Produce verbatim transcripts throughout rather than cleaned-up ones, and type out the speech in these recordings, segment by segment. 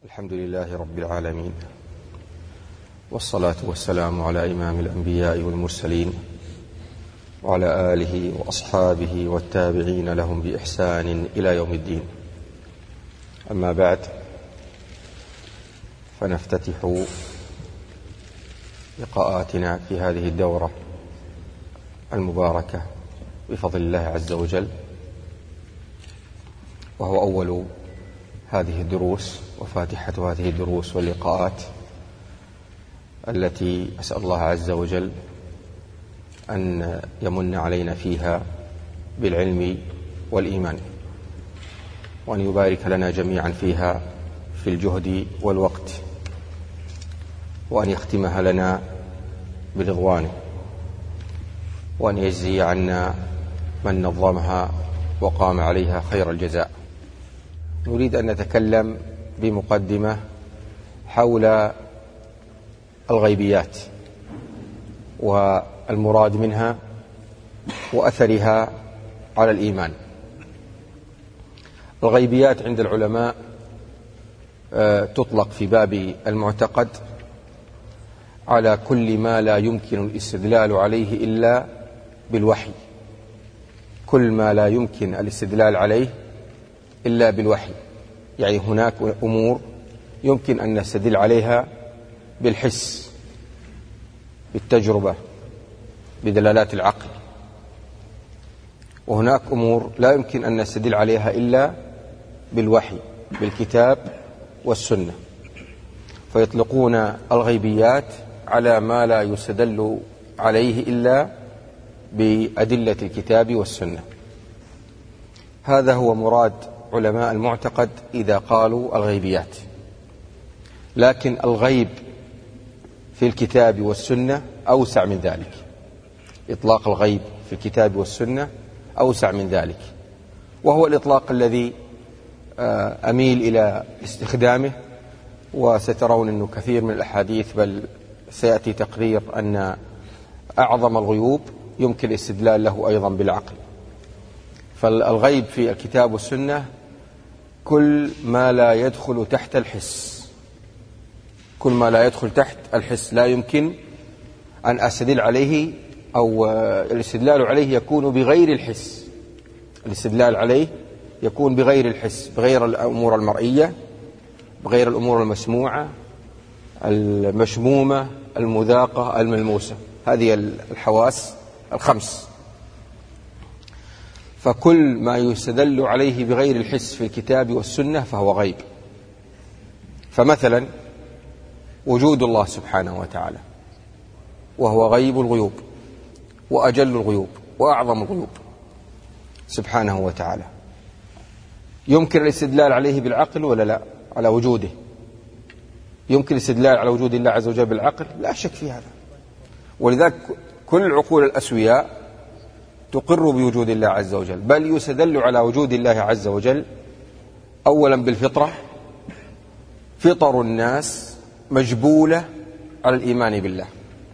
الحمد لله رب العالمين، والصلاة والسلام على إمام الأنبياء والمرسلين وعلى آله وأصحابه والتابعين لهم بإحسان إلى يوم الدين. أما بعد، فنفتتح لقاءاتنا في هذه الدورة المباركة بفضل الله عز وجل، وهو أول هذه الدروس وفاتحة هذه الدروس واللقاءات التي أسأل الله عز وجل أن يمن علينا فيها بالعلم والإيمان، وأن يبارك لنا جميعا فيها في الجهد والوقت، وأن يختمها لنا برضوانه، وأن يجزي عنا من نظمها وقام عليها خير الجزاء. نريد أن نتكلم بمقدمة حول الغيبيات والمراد منها وأثرها على الإيمان. الغيبيات عند العلماء تطلق في باب المعتقد على كل ما لا يمكن الاستدلال عليه إلا بالوحي، كل ما لا يمكن الاستدلال عليه إلا بالوحي. يعني هناك أمور يمكن أن نستدل عليها بالحس، بالتجربة، بدلالات العقل، وهناك أمور لا يمكن أن نستدل عليها إلا بالوحي، بالكتاب والسنة. فيطلقون الغيبيات على ما لا يستدل عليه إلا بأدلة الكتاب والسنة. هذا هو مراد علماء المعتقد إذا قالوا الغيبيات. لكن الغيب في الكتاب والسنة أوسع من ذلك، إطلاق الغيب في الكتاب والسنة أوسع من ذلك، وهو الإطلاق الذي أميل إلى استخدامه. وسترون أنه كثير من الأحاديث، بل سيأتي تقرير أن أعظم الغيوب يمكن الاستدلال له أيضا بالعقل. فالغيب في الكتاب والسنة كل ما لا يدخل تحت الحس، كل ما لا يدخل تحت الحس لا يمكن أن أستدل عليه، أو الاستدلال عليه يكون بغير الحس. الاستدلال عليه يكون بغير الحس، بغير الأمور المرئية، بغير الأمور المسموعة، المشمومة، المذاقة، الملموسة، هذه الحواس الخمس. فكل ما يستدل عليه بغير الحس في الكتاب والسنة فهو غيب. فمثلا وجود الله سبحانه وتعالى، وهو غيب الغيوب وأجل الغيوب وأعظم الغيوب سبحانه وتعالى، يمكن الاستدلال عليه بالعقل ولا لا؟ على وجوده يمكن الاستدلال على وجود الله عز وجل بالعقل، لا شك في هذا. ولذلك كل العقول الأسوياء تقر بوجود الله عز وجل، بل يستدل على وجود الله عز وجل أولا بالفطرة. فطر الناس مجبولة على الإيمان بالله،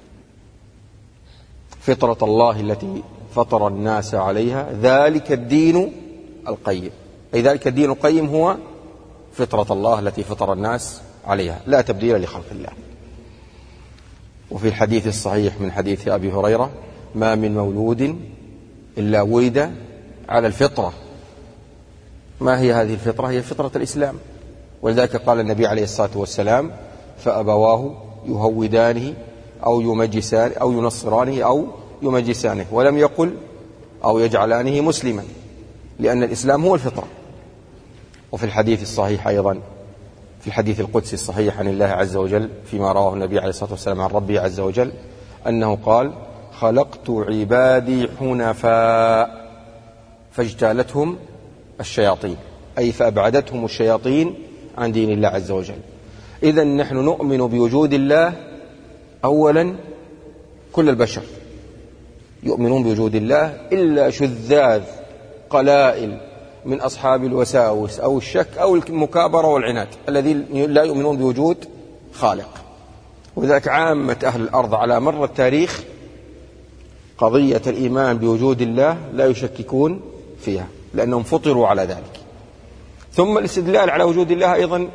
فطرة الله التي فطر الناس عليها، ذلك الدين القيم. أي ذلك الدين القيم هو فطرة الله التي فطر الناس عليها، لا تبديل لخلق الله. وفي الحديث الصحيح من حديث أبي هريرة: ما من مولود إلا ولد على الفطرة. ما هي هذه الفطرة؟ هي فطرة الإسلام. ولذلك قال النبي عليه الصلاة والسلام: فأبواه يهودانه أو يمجسانه أو ينصرانه أو يمجسانه، ولم يقل أو يجعلانه مسلما، لأن الإسلام هو الفطرة. وفي الحديث الصحيح أيضا، في الحديث القدسي الصحيح عن الله عز وجل فيما رواه النبي عليه الصلاة والسلام عن ربه عز وجل أنه قال: خلقت عبادي حنفاء فاجتالتهم الشياطين، أي فأبعدتهم الشياطين عن دين الله عز وجل. إذن نحن نؤمن بوجود الله أولا، كل البشر يؤمنون بوجود الله إلا شذاذ قلائل من أصحاب الوساوس أو الشك أو المكابرة والعناد الذين لا يؤمنون بوجود خالق. وذلك عامة أهل الأرض على مر التاريخ قضية الإيمان بوجود الله لا يشككون فيها، لأنهم فطروا على ذلك. ثم الاستدلال على وجود الله أيضا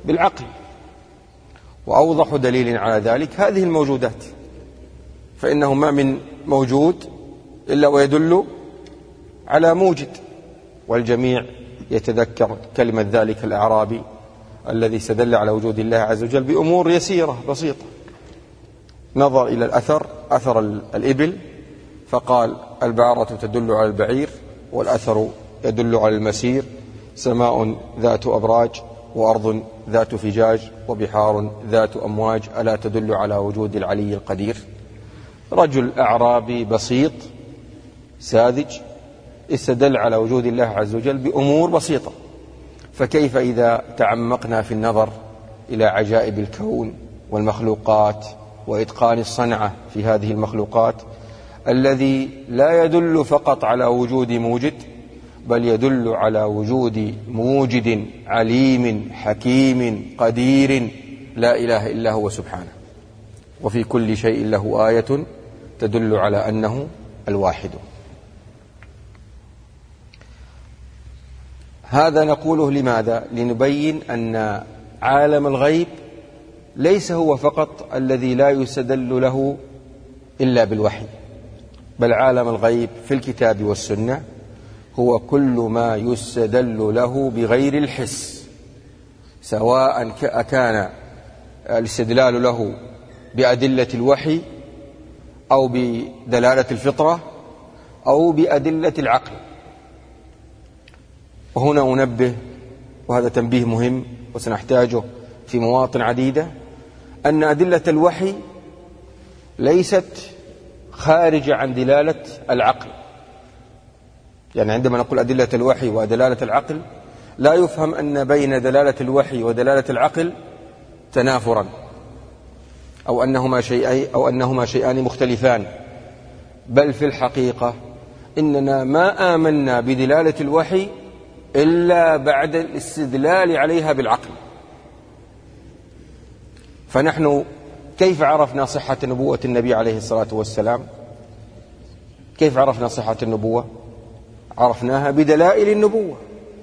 بالعقل. وأوضح دليل على ذلك هذه الموجودات، فإنه ما من موجود إلا ويدل على موجد، والجميع يتذكر كلمة ذلك الأعرابي الذي استدل على وجود الله عز وجل بأمور يسيرة بسيطة. نظر إلى الأثر، أثر الإبل، فقال البعرة تدل على البعير، والأثر يدل على المسير، سماء ذات أبراج وأرض ذات فجاج وبحار ذات أمواج، ألا تدل على وجود العلي القدير. رجل أعرابي بسيط ساذج استدل على وجود الله عز وجل بأمور بسيطة، فكيف إذا تعمقنا في النظر إلى عجائب الكون والمخلوقات وإتقان الصنعة في هذه المخلوقات، الذي لا يدل فقط على وجود موجد، بل يدل على وجود موجد عليم حكيم قدير لا إله إلا هو سبحانه، وفي كل شيء له آية تدل على أنه الواحد. هذا نقوله لماذا؟ لنبين أن عالم الغيب ليس هو فقط الذي لا يستدل له إلا بالوحي، بل عالم الغيب في الكتاب والسنة هو كل ما يستدل له بغير الحس، سواء كان الاستدلال له بأدلة الوحي أو بدلالة الفطرة أو بأدلة العقل. وهنا أنبه، وهذا تنبيه مهم وسنحتاجه في مواطن عديدة، أن أدلة الوحي ليست خارجة عن دلالة العقل. يعني عندما نقول أدلة الوحي ودلالة العقل، لا يفهم أن بين دلالة الوحي ودلالة العقل تنافرا، أو أنهما شيئين أو أنهما شيئان مختلفان، بل في الحقيقة إننا ما آمنا بدلالة الوحي إلا بعد الاستدلال عليها بالعقل. فنحن كيف عرفنا صحة نبوة النبي عليه الصلاة والسلام؟ كيف عرفنا صحة النبوة؟ عرفناها بدلائل النبوة،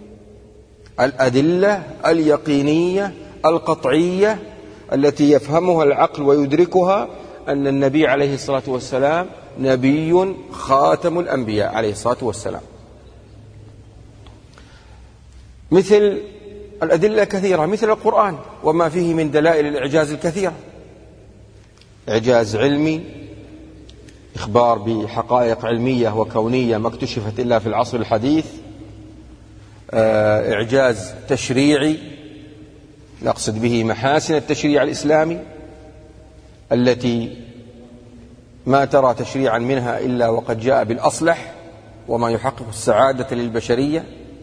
الأدلة اليقينية القطعية التي يفهمها العقل ويدركها أن النبي عليه الصلاة والسلام نبي خاتم الأنبياء عليه الصلاة والسلام. مثل الأدلة كثيرة، مثل القرآن وما فيه من دلائل الإعجاز الكثيرة، إعجاز علمي، إخبار بحقائق علمية وكونية ما اكتشفت إلا في العصر الحديث، إعجاز تشريعي نقصد به محاسن التشريع الإسلامي التي ما ترى تشريعا منها إلا وقد جاء بالأصلح وما يحقق السعادة للبشرية،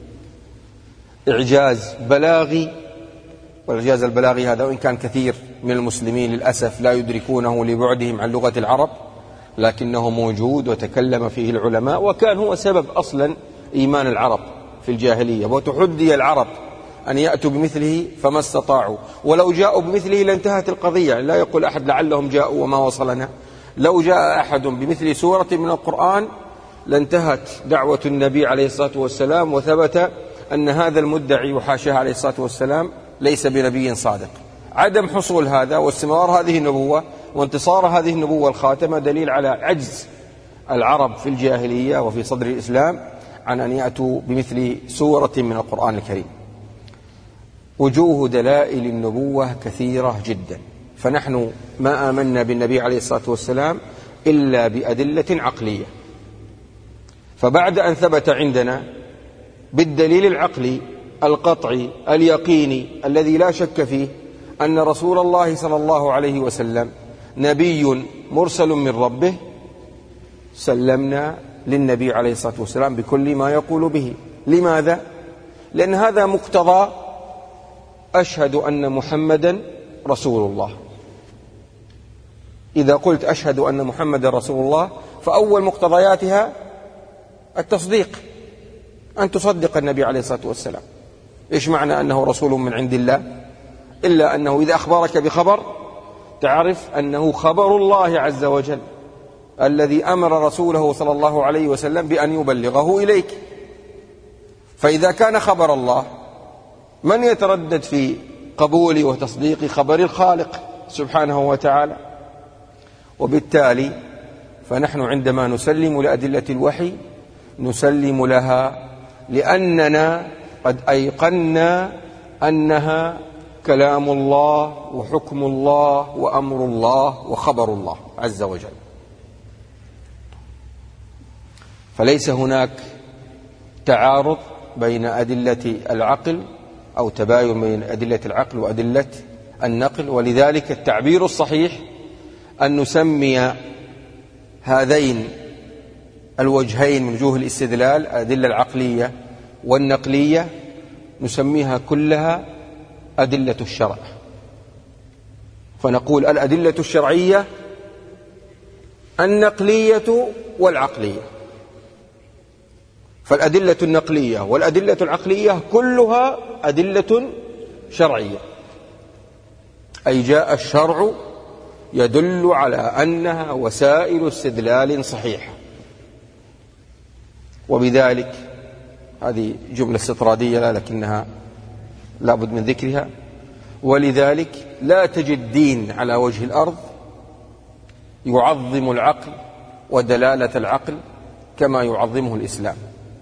إعجاز بلاغي، والإعجاز البلاغي هذا وإن كان كثير من المسلمين للأسف لا يدركونه لبعدهم عن لغة العرب، لكنه موجود وتكلم فيه العلماء، وكان هو سبب أصلا إيمان العرب في الجاهلية، وتحدي العرب أن يأتوا بمثله فما استطاعوا، ولو جاءوا بمثله لانتهت القضية. لا يقول أحد لعلهم جاءوا وما وصلنا، لو جاء أحد بمثل سورة من القرآن لانتهت دعوة النبي عليه الصلاة والسلام، وثبت أن هذا المدعي وحاشاه عليه الصلاة والسلام ليس بنبي صادق. عدم حصول هذا واستمرار هذه النبوة وانتصار هذه النبوة الخاتمة دليل على عجز العرب في الجاهلية وفي صدر الإسلام عن أن يأتوا بمثل سورة من القرآن الكريم. وجوه دلائل النبوة كثيرة جدا، فنحن ما آمنا بالنبي عليه الصلاة والسلام إلا بأدلة عقلية. فبعد أن ثبت عندنا بالدليل العقلي القطعي اليقيني الذي لا شك فيه أن رسول الله صلى الله عليه وسلم نبي مرسل من ربه، سلمنا للنبي عليه الصلاة والسلام بكل ما يقول به. لماذا؟ لأن هذا مقتضى أشهد أن محمدا رسول الله. إذا قلت أشهد أن محمدا رسول الله فأول مقتضياتها التصديق، أن تصدق النبي عليه الصلاة والسلام. إيش معنى أنه رسول من عند الله؟ إلا أنه إذا أخبرك بخبر تعرف أنه خبر الله عز وجل الذي أمر رسوله صلى الله عليه وسلم بأن يبلغه إليك. فإذا كان خبر الله من يتردد في قبول وتصديق خبر الخالق سبحانه وتعالى. وبالتالي فنحن عندما نسلم لأدلة الوحي نسلم لها لأننا قد أيقنا أنها كلام الله وحكم الله وأمر الله وخبر الله عز وجل. فليس هناك تعارض بين أدلة العقل أو تباين بين أدلة العقل وأدلة النقل. ولذلك التعبير الصحيح أن نسمي هذين الوجهين من وجوه الاستدلال الأدلة العقلية والنقلية نسميها كلها أدلة الشرع. فنقول الأدلة الشرعية النقلية والعقلية. فالأدلة النقلية والأدلة العقلية كلها أدلة شرعية، أي جاء الشرع يدل على أنها وسائل استدلال صحيحة. وبذلك هذه جملة استطرادية لكنها لا بد من ذكرها. ولذلك لا تجد دين على وجه الأرض يعظم العقل ودلالة العقل كما يعظمه الإسلام،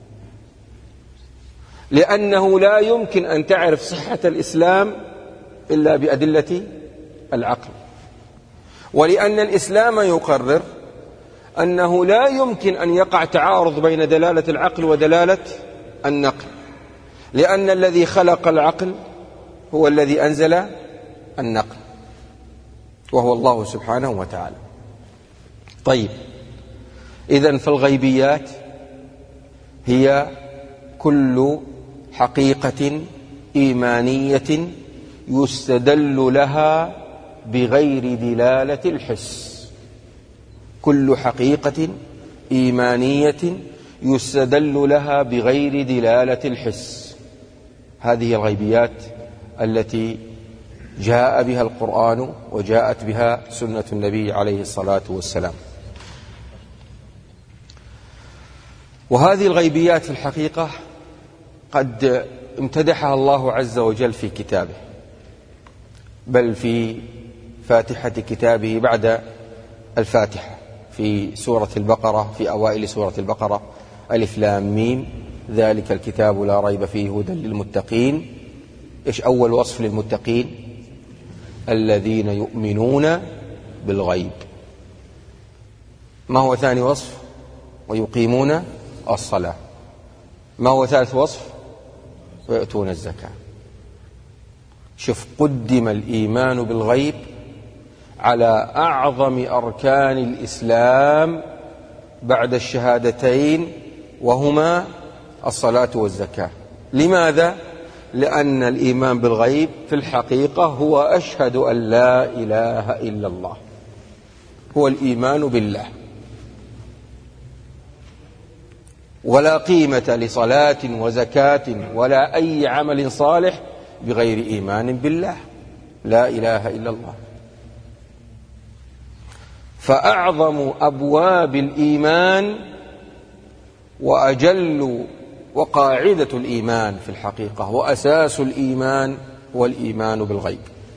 لأنه لا يمكن أن تعرف صحة الإسلام إلا بأدلة العقل، ولأن الإسلام يقرر أنه لا يمكن أن يقع تعارض بين دلالة العقل ودلالة النقل، لأن الذي خلق العقل هو الذي أنزل النقل وهو الله سبحانه وتعالى. طيب، إذن فالغيبيات هي كل حقيقة إيمانية يستدل لها بغير دلالة الحس. كل حقيقة إيمانية يستدل لها بغير دلالة الحس، هذه الغيبيات التي جاء بها القرآن وجاءت بها سنة النبي عليه الصلاة والسلام. وهذه الغيبيات في الحقيقة قد امتدحها الله عز وجل في كتابه، بل في فاتحة كتابه بعد الفاتحة في سورة البقرة، في أوائل سورة البقرة: ألف لام ميم ذلك الكتاب لا ريب فيه هدى للمتقين. إيش أول وصف للمتقين؟ الذين يؤمنون بالغيب. ما هو ثاني وصف؟ ويقيمون الصلاة. ما هو ثالث وصف؟ ويؤتون الزكاة. شوف، قدم الإيمان بالغيب على أعظم أركان الإسلام بعد الشهادتين، وهما الصلاة والزكاة. لماذا؟ لأن الإيمان بالغيب في الحقيقة هو أشهد أن لا إله إلا الله، هو الإيمان بالله. ولا قيمة لصلاة وزكاة ولا أي عمل صالح بغير إيمان بالله، لا إله إلا الله. فأعظم أبواب الإيمان وأجل وقاعدة الإيمان في الحقيقة وأساس الإيمان هو الإيمان بالغيب.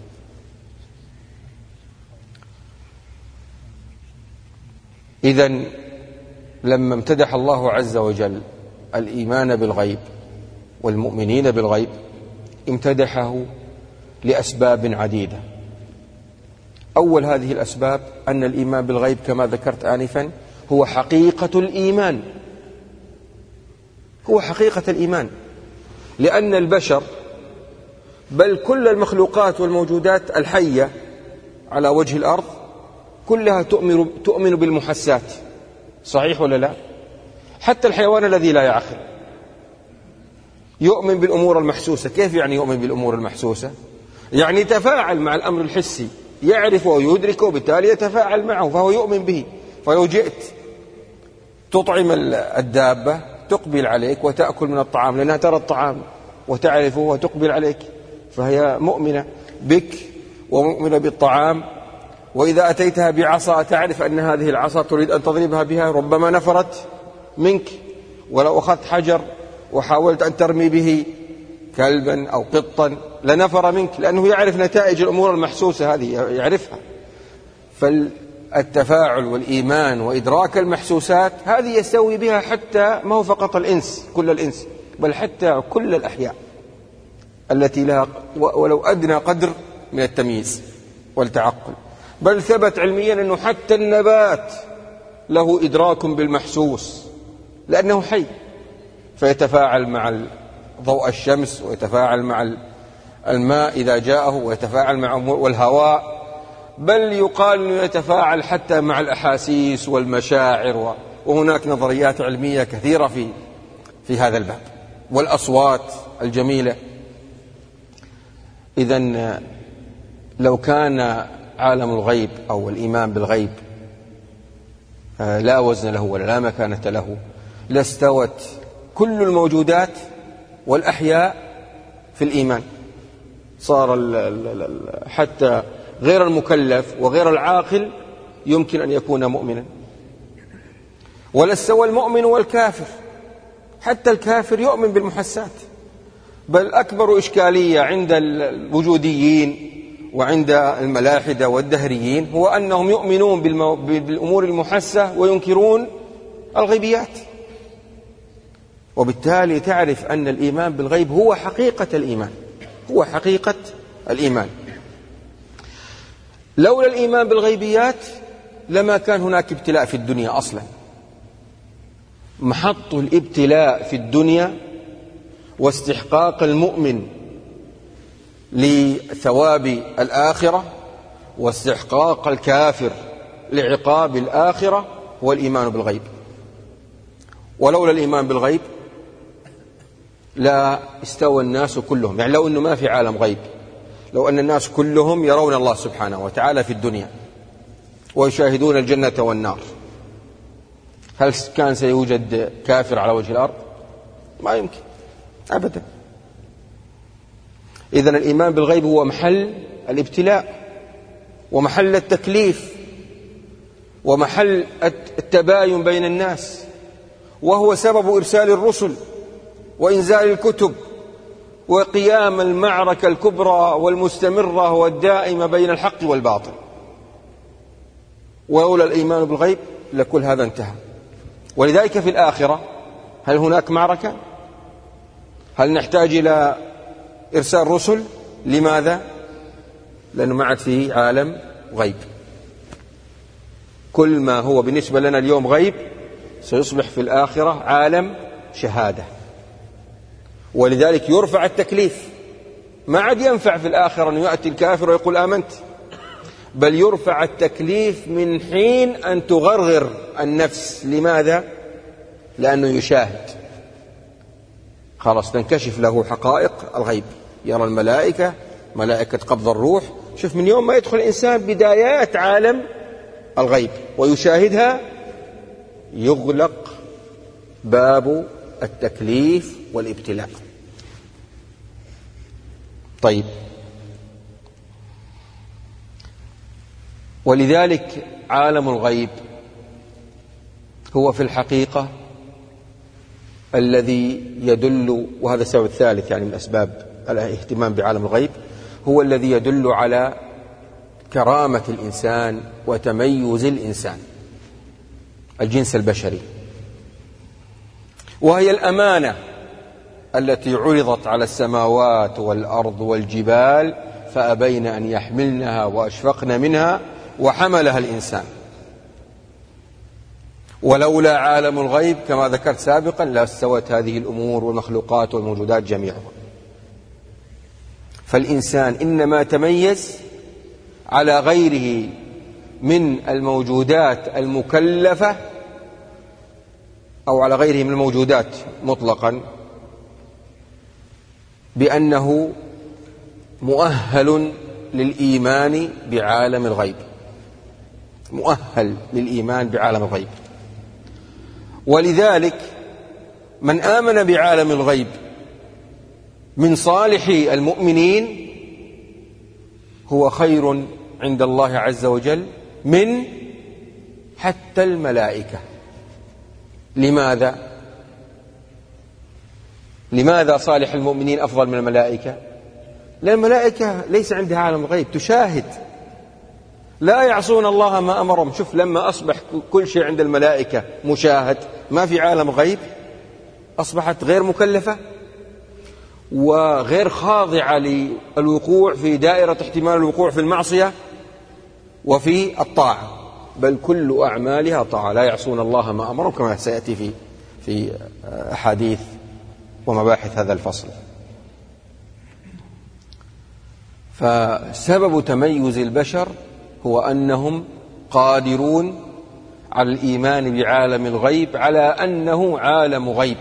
إذن لما امتدح الله عز وجل الإيمان بالغيب والمؤمنين بالغيب امتدحه لأسباب عديدة. أول هذه الأسباب أن الإيمان بالغيب كما ذكرت آنفا هو حقيقة الإيمان، هو حقيقة الإيمان، لأن البشر بل كل المخلوقات والموجودات الحية على وجه الأرض كلها تؤمن, تؤمن بالمحسات، صحيح ولا لا؟ حتى الحيوان الذي لا يعقل يؤمن بالأمور المحسوسة. كيف يعني يؤمن بالأمور المحسوسة؟ يعني يتفاعل مع الأمر الحسي، يعرفه ويدركه وبالتالي يتفاعل معه فهو يؤمن به. فلو جئت تطعم الدابة تقبل عليك وتأكل من الطعام لأنها ترى الطعام وتعرفه وتقبل عليك، فهي مؤمنة بك ومؤمنة بالطعام. وإذا أتيتها بعصا تعرف أن هذه العصا تريد أن تضربها بها، ربما نفرت منك. ولو أخذت حجر وحاولت أن ترمي به كلبا أو قطا لنفر منك، لأنه يعرف نتائج الأمور المحسوسة هذه، يعرفها. فالتفاعل والإيمان وإدراك المحسوسات هذه يستوي بها حتى ما هو فقط الإنس، كل الإنس، بل حتى كل الأحياء التي لها ولو أدنى قدر من التمييز والتعقل. بل ثبت علميا أنه حتى النبات له إدراك بالمحسوس، لأنه حي، فيتفاعل مع ضوء الشمس، ويتفاعل مع الماء إذا جاءه، ويتفاعل مع والهواء، بل يقال أنه يتفاعل حتى مع الأحاسيس والمشاعر. وهناك نظريات علمية كثيرة في في هذا الباب، والأصوات الجميلة. إذن لو كان عالم الغيب أو الإيمان بالغيب لا وزن له ولا لا مكانة له، لاستوت كل الموجودات والأحياء في الإيمان. صار حتى غير المكلف وغير العاقل يمكن أن يكون مؤمنا. ولا استوى المؤمن والكافر، حتى الكافر يؤمن بالمحسات. بل أكبر إشكالية عند الوجوديين وعند الملاحدة والدهريين هو أنهم يؤمنون بالأمور المحسة وينكرون الغيبيات. وبالتالي تعرف أن الإيمان بالغيب هو حقيقة الإيمان، هو حقيقة الإيمان. لولا الإيمان بالغيبيات لما كان هناك ابتلاء في الدنيا أصلا. محط الابتلاء في الدنيا واستحقاق المؤمن لثواب الآخرة واستحقاق الكافر لعقاب الآخرة هو الإيمان بالغيب. ولولا الإيمان بالغيب لا استوى الناس كلهم، يعني لو أنه ما في عالم غيب، لو أن الناس كلهم يرون الله سبحانه وتعالى في الدنيا ويشاهدون الجنة والنار، هل كان سيوجد كافر على وجه الأرض؟ ما يمكن أبدا. إذن الإيمان بالغيب هو محل الابتلاء ومحل التكليف ومحل التباين بين الناس، وهو سبب إرسال الرسل وإنزال الكتب وقيام المعركة الكبرى والمستمرة والدائمة بين الحق والباطل. ولولا الإيمان بالغيب لكل هذا انتهى. ولذلك في الآخرة هل هناك معركة؟ هل نحتاج إلى إرسال رسل؟ لماذا؟ لأنه ما عاد في عالم غيب. كل ما هو بالنسبة لنا اليوم غيب سيصبح في الآخرة عالم شهادة. ولذلك يرفع التكليف، ما عاد ينفع في الآخرة أن يأتي الكافر ويقول آمنت، بل يرفع التكليف من حين أن تغرغر النفس. لماذا؟ لأنه يشاهد، خلاص تنكشف له حقائق الغيب، يرى الملائكة، ملائكة قبض الروح. شوف من يوم ما يدخل الإنسان بدايات عالم الغيب ويشاهدها يغلق باب التكليف والابتلاء. طيب، ولذلك عالم الغيب هو في الحقيقة الذي يدل، وهذا السبب الثالث يعني من أسباب الاهتمام بعالم الغيب، هو الذي يدل على كرامة الإنسان وتميز الإنسان الجنس البشري، وهي الأمانة التي عرضت على السماوات والأرض والجبال فأبين أن يحملنها وأشفقن منها وحملها الإنسان. ولولا عالم الغيب كما ذكرت سابقا لاستوت هذه الأمور والمخلوقات والموجودات جميعها. فالإنسان إنما تميز على غيره من الموجودات المكلفة أو على غيره من الموجودات مطلقا بأنه مؤهل للإيمان بعالم الغيب، مؤهل للإيمان بعالم الغيب. ولذلك من آمن بعالم الغيب من صالح المؤمنين هو خير عند الله عز وجل من حتى الملائكة. لماذا؟ لماذا صالح المؤمنين أفضل من الملائكة؟ لأن الملائكة ليس عندها عالم الغيب، تشاهد، لا يعصون الله ما أمرهم. شوف لما أصبح كل شيء عند الملائكة مشاهد، ما في عالم غيب، أصبحت غير مكلفة وغير خاضعة للوقوع في دائرة احتمال الوقوع في المعصية وفي الطاعة، بل كل أعمالها طاعة، لا يعصون الله ما أمرهم، كما سيأتي في في أحاديث ومباحث هذا الفصل. فسبب تميز البشر هو أنهم قادرون على الإيمان بعالم الغيب على أنه عالم غيب،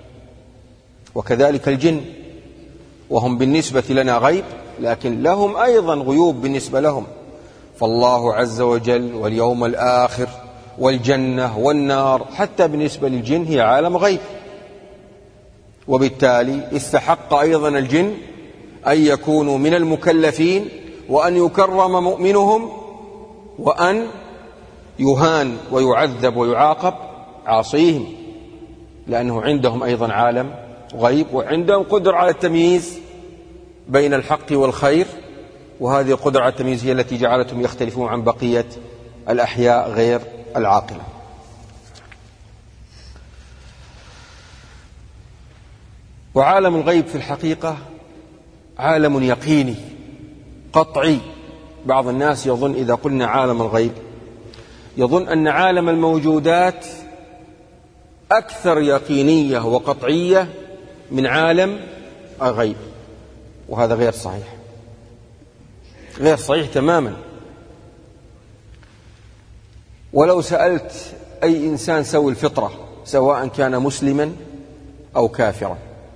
وكذلك الجن، وهم بالنسبة لنا غيب، لكن لهم أيضا غيوب بالنسبة لهم. فالله عز وجل واليوم الآخر والجنة والنار حتى بالنسبة للجن هي عالم غيب، وبالتالي استحق أيضا الجن أن يكونوا من المكلفين، وأن يكرم مؤمنهم، وأن يهان ويعذب ويعاقب عاصيهم، لأنه عندهم أيضا عالم غيب، وعندهم قدرة على التمييز بين الحق والخير، وهذه القدرة على التمييز هي التي جعلتهم يختلفون عن بقية الأحياء غير العاقلة. وعالم الغيب في الحقيقة عالم يقيني قطعي. بعض الناس يظن إذا قلنا عالم الغيب يظن أن عالم الموجودات أكثر يقينية وقطعية من عالم الغيب، وهذا غير صحيح، غير صحيح تماما. ولو سألت أي إنسان سوي الفطرة سواء كان مسلما أو كافرا،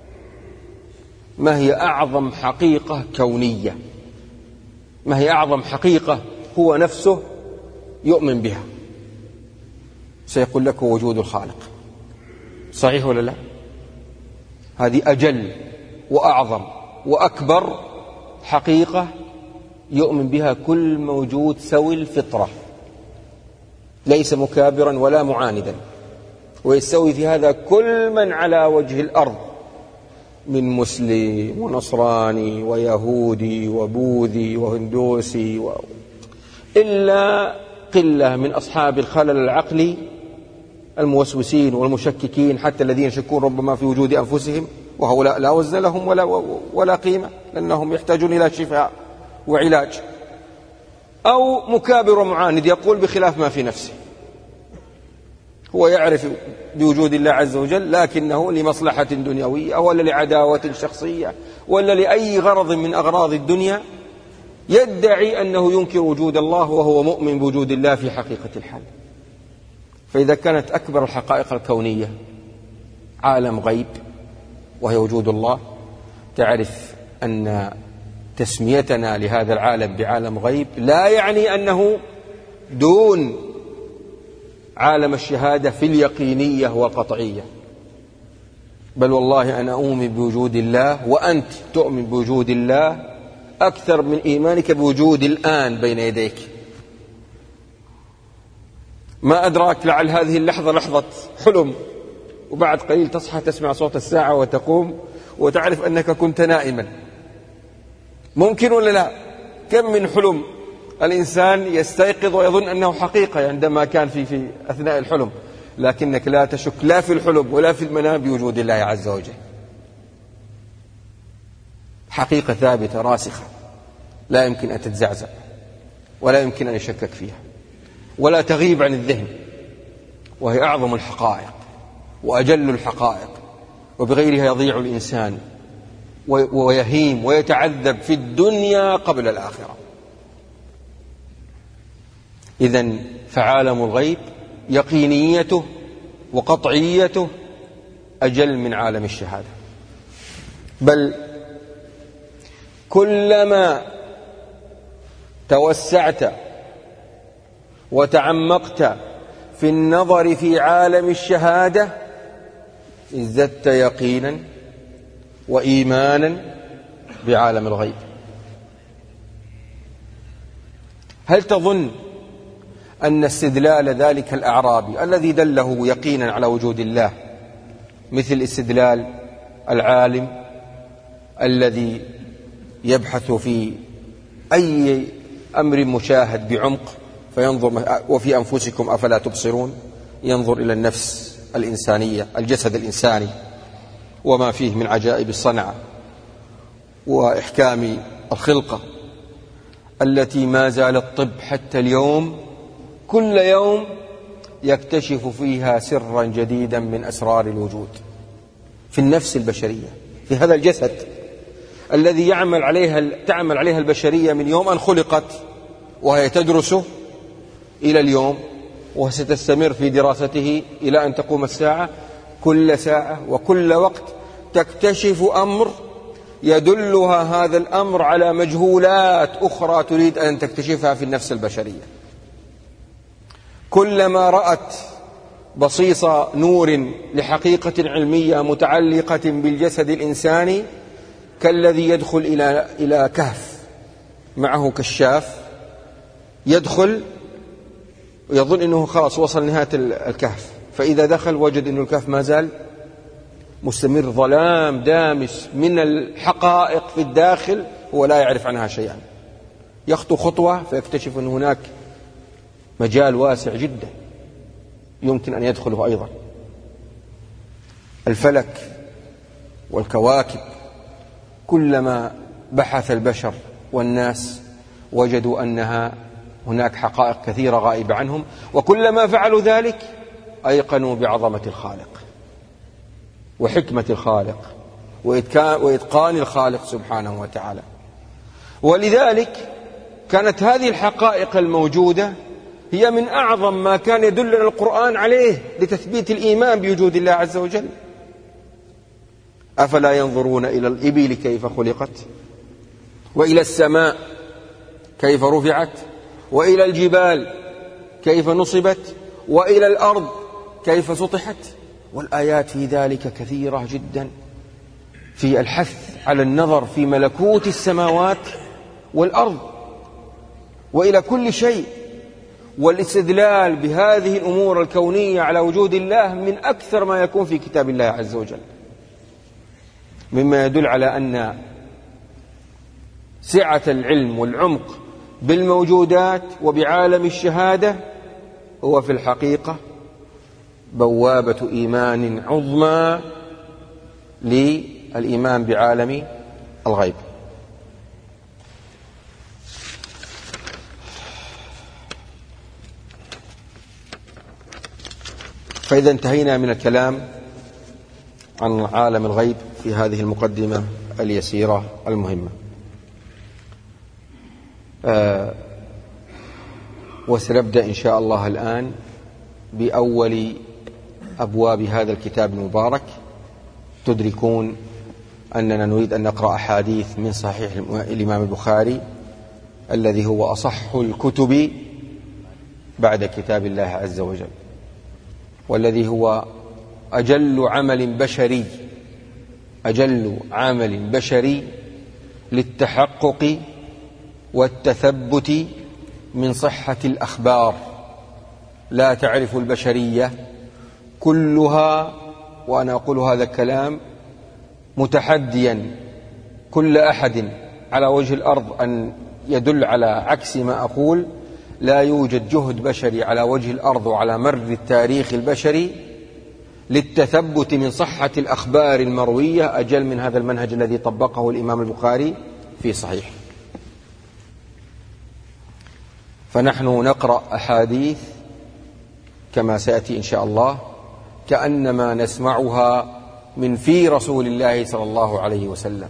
ما هي أعظم حقيقة كونية، ما هي أعظم حقيقة هو نفسه يؤمن بها، سيقول لك وجود الخالق. صحيح ولا لا؟ هذه أجل وأعظم وأكبر حقيقة يؤمن بها كل موجود سوي الفطرة، ليس مكابرا ولا معاندا، ويستوي في هذا كل من على وجه الأرض من مسلم ونصراني ويهودي وبوذي وهندوسي و... إلا قلة من أصحاب الخلل العقلي الموسوسين والمشككين، حتى الذين يشكون ربما في وجود أنفسهم، وهؤلاء لا وزن لهم ولا, ولا قيمة، لأنهم يحتاجون إلى شفاء وعلاج. أو مكابر ومعاند يقول بخلاف ما في نفسه، هو يعرف بوجود الله عز وجل لكنه لمصلحة دنيوية ولا لعداوة شخصية ولا لأي غرض من أغراض الدنيا يدعي أنه ينكر وجود الله وهو مؤمن بوجود الله في حقيقة الحال. فإذا كانت أكبر الحقائق الكونية عالم غيب وهي وجود الله، تعرف أن تسميتنا لهذا العالم بعالم غيب لا يعني أنه دون عالم الشهادة في اليقينية والقطعية، بل والله أنا أؤمن بوجود الله وأنت تؤمن بوجود الله أكثر من إيمانك بوجود الآن بين يديك. ما أدراك لعل هذه اللحظة لحظة حلم، وبعد قليل تصحى تسمع صوت الساعة وتقوم وتعرف أنك كنت نائما. ممكن ولا لا؟ كم من حلم الإنسان يستيقظ ويظن أنه حقيقة عندما كان في, في أثناء الحلم، لكنك لا تشك لا في الحلم ولا في المنام بوجود الله عز وجل. حقيقة ثابتة راسخة لا يمكن أن تتزعزع ولا يمكن أن يشكك فيها ولا تغيب عن الذهن، وهي أعظم الحقائق وأجل الحقائق، وبغيرها يضيع الإنسان ويهيم ويتعذب في الدنيا قبل الآخرة. إذن فعالم الغيب يقينيته وقطعيته أجل من عالم الشهادة، بل كلما توسعت وتعمقت في النظر في عالم الشهادة ازددت يقينا وإيمانا بعالم الغيب. هل تظن أن استدلال ذلك الأعرابي الذي دله يقينا على وجود الله مثل استدلال العالم الذي يبحث في أي أمر مشاهد بعمق فينظر، وفي أنفسكم أفلا تبصرون، ينظر إلى النفس الإنسانية، الجسد الإنساني وما فيه من عجائب الصنعة وإحكام الخلقة التي ما زال الطب حتى اليوم كل يوم يكتشف فيها سرا جديدا من أسرار الوجود في النفس البشرية، في هذا الجسد الذي يعمل عليها تعمل عليها البشرية من يوم أن خلقت وهي تدرسه إلى اليوم، وستستمر في دراسته إلى أن تقوم الساعة. كل ساعة وكل وقت تكتشف أمر يدلها هذا الأمر على مجهولات أخرى تريد أن تكتشفها في النفس البشرية. كلما رأت بصيص نور لحقيقة علمية متعلقة بالجسد الإنساني كالذي يدخل إلى إلى كهف معه كشاف، يدخل ويظن أنه خلاص وصل نهاية الكهف، فإذا دخل وجد أن الكهف ما زال مستمر، ظلام دامس من الحقائق في الداخل هو لا يعرف عنها شيئا. يخطو خطوة فيكتشف أن هناك مجال واسع جدا يمكن أن يدخله أيضا. الفلك والكواكب كلما بحث البشر والناس وجدوا أنها هناك حقائق كثيرة غائبة عنهم، وكلما فعلوا ذلك أيقنوا بعظمة الخالق وحكمة الخالق وإتقان الخالق سبحانه وتعالى. ولذلك كانت هذه الحقائق الموجودة هي من أعظم ما كان يدلنا القرآن عليه لتثبيت الإيمان بوجود الله عز وجل. أفلا ينظرون إلى الإبل كيف خلقت، وإلى السماء كيف رفعت، وإلى الجبال كيف نصبت، وإلى الأرض كيف سطحت. والآيات في ذلك كثيرة جدا في الحث على النظر في ملكوت السماوات والأرض وإلى كل شيء، والاستدلال بهذه الأمور الكونية على وجود الله من أكثر ما يكون في كتاب الله عز وجل، مما يدل على أن سعة العلم والعمق بالموجودات وبعالم الشهادة هو في الحقيقة بوابة إيمان عظمى للإيمان بعالم الغيب. فإذا انتهينا من الكلام عن عالم الغيب في هذه المقدمة اليسيرة المهمة، آه وسنبدأ إن شاء الله الآن بأول أبواب هذا الكتاب المبارك. تدركون أننا نريد أن نقرأ أحاديث من صحيح الإمام البخاري الذي هو أصح الكتب بعد كتاب الله عز وجل، والذي هو أجل عمل بشري أجل عمل بشري للتحقق والتثبت من صحة الأخبار. لا تعرف البشرية كلها، وأنا أقول هذا الكلام متحديا كل أحد على وجه الأرض أن يدل على عكس ما أقول. لا يوجد جهد بشري على وجه الأرض وعلى مر التاريخ البشري للتثبت من صحة الأخبار المروية أجل من هذا المنهج الذي طبقه الإمام البخاري في صحيح. فنحن نقرأ أحاديث كما سيأتي إن شاء الله كأنما نسمعها من في رسول الله صلى الله عليه وسلم،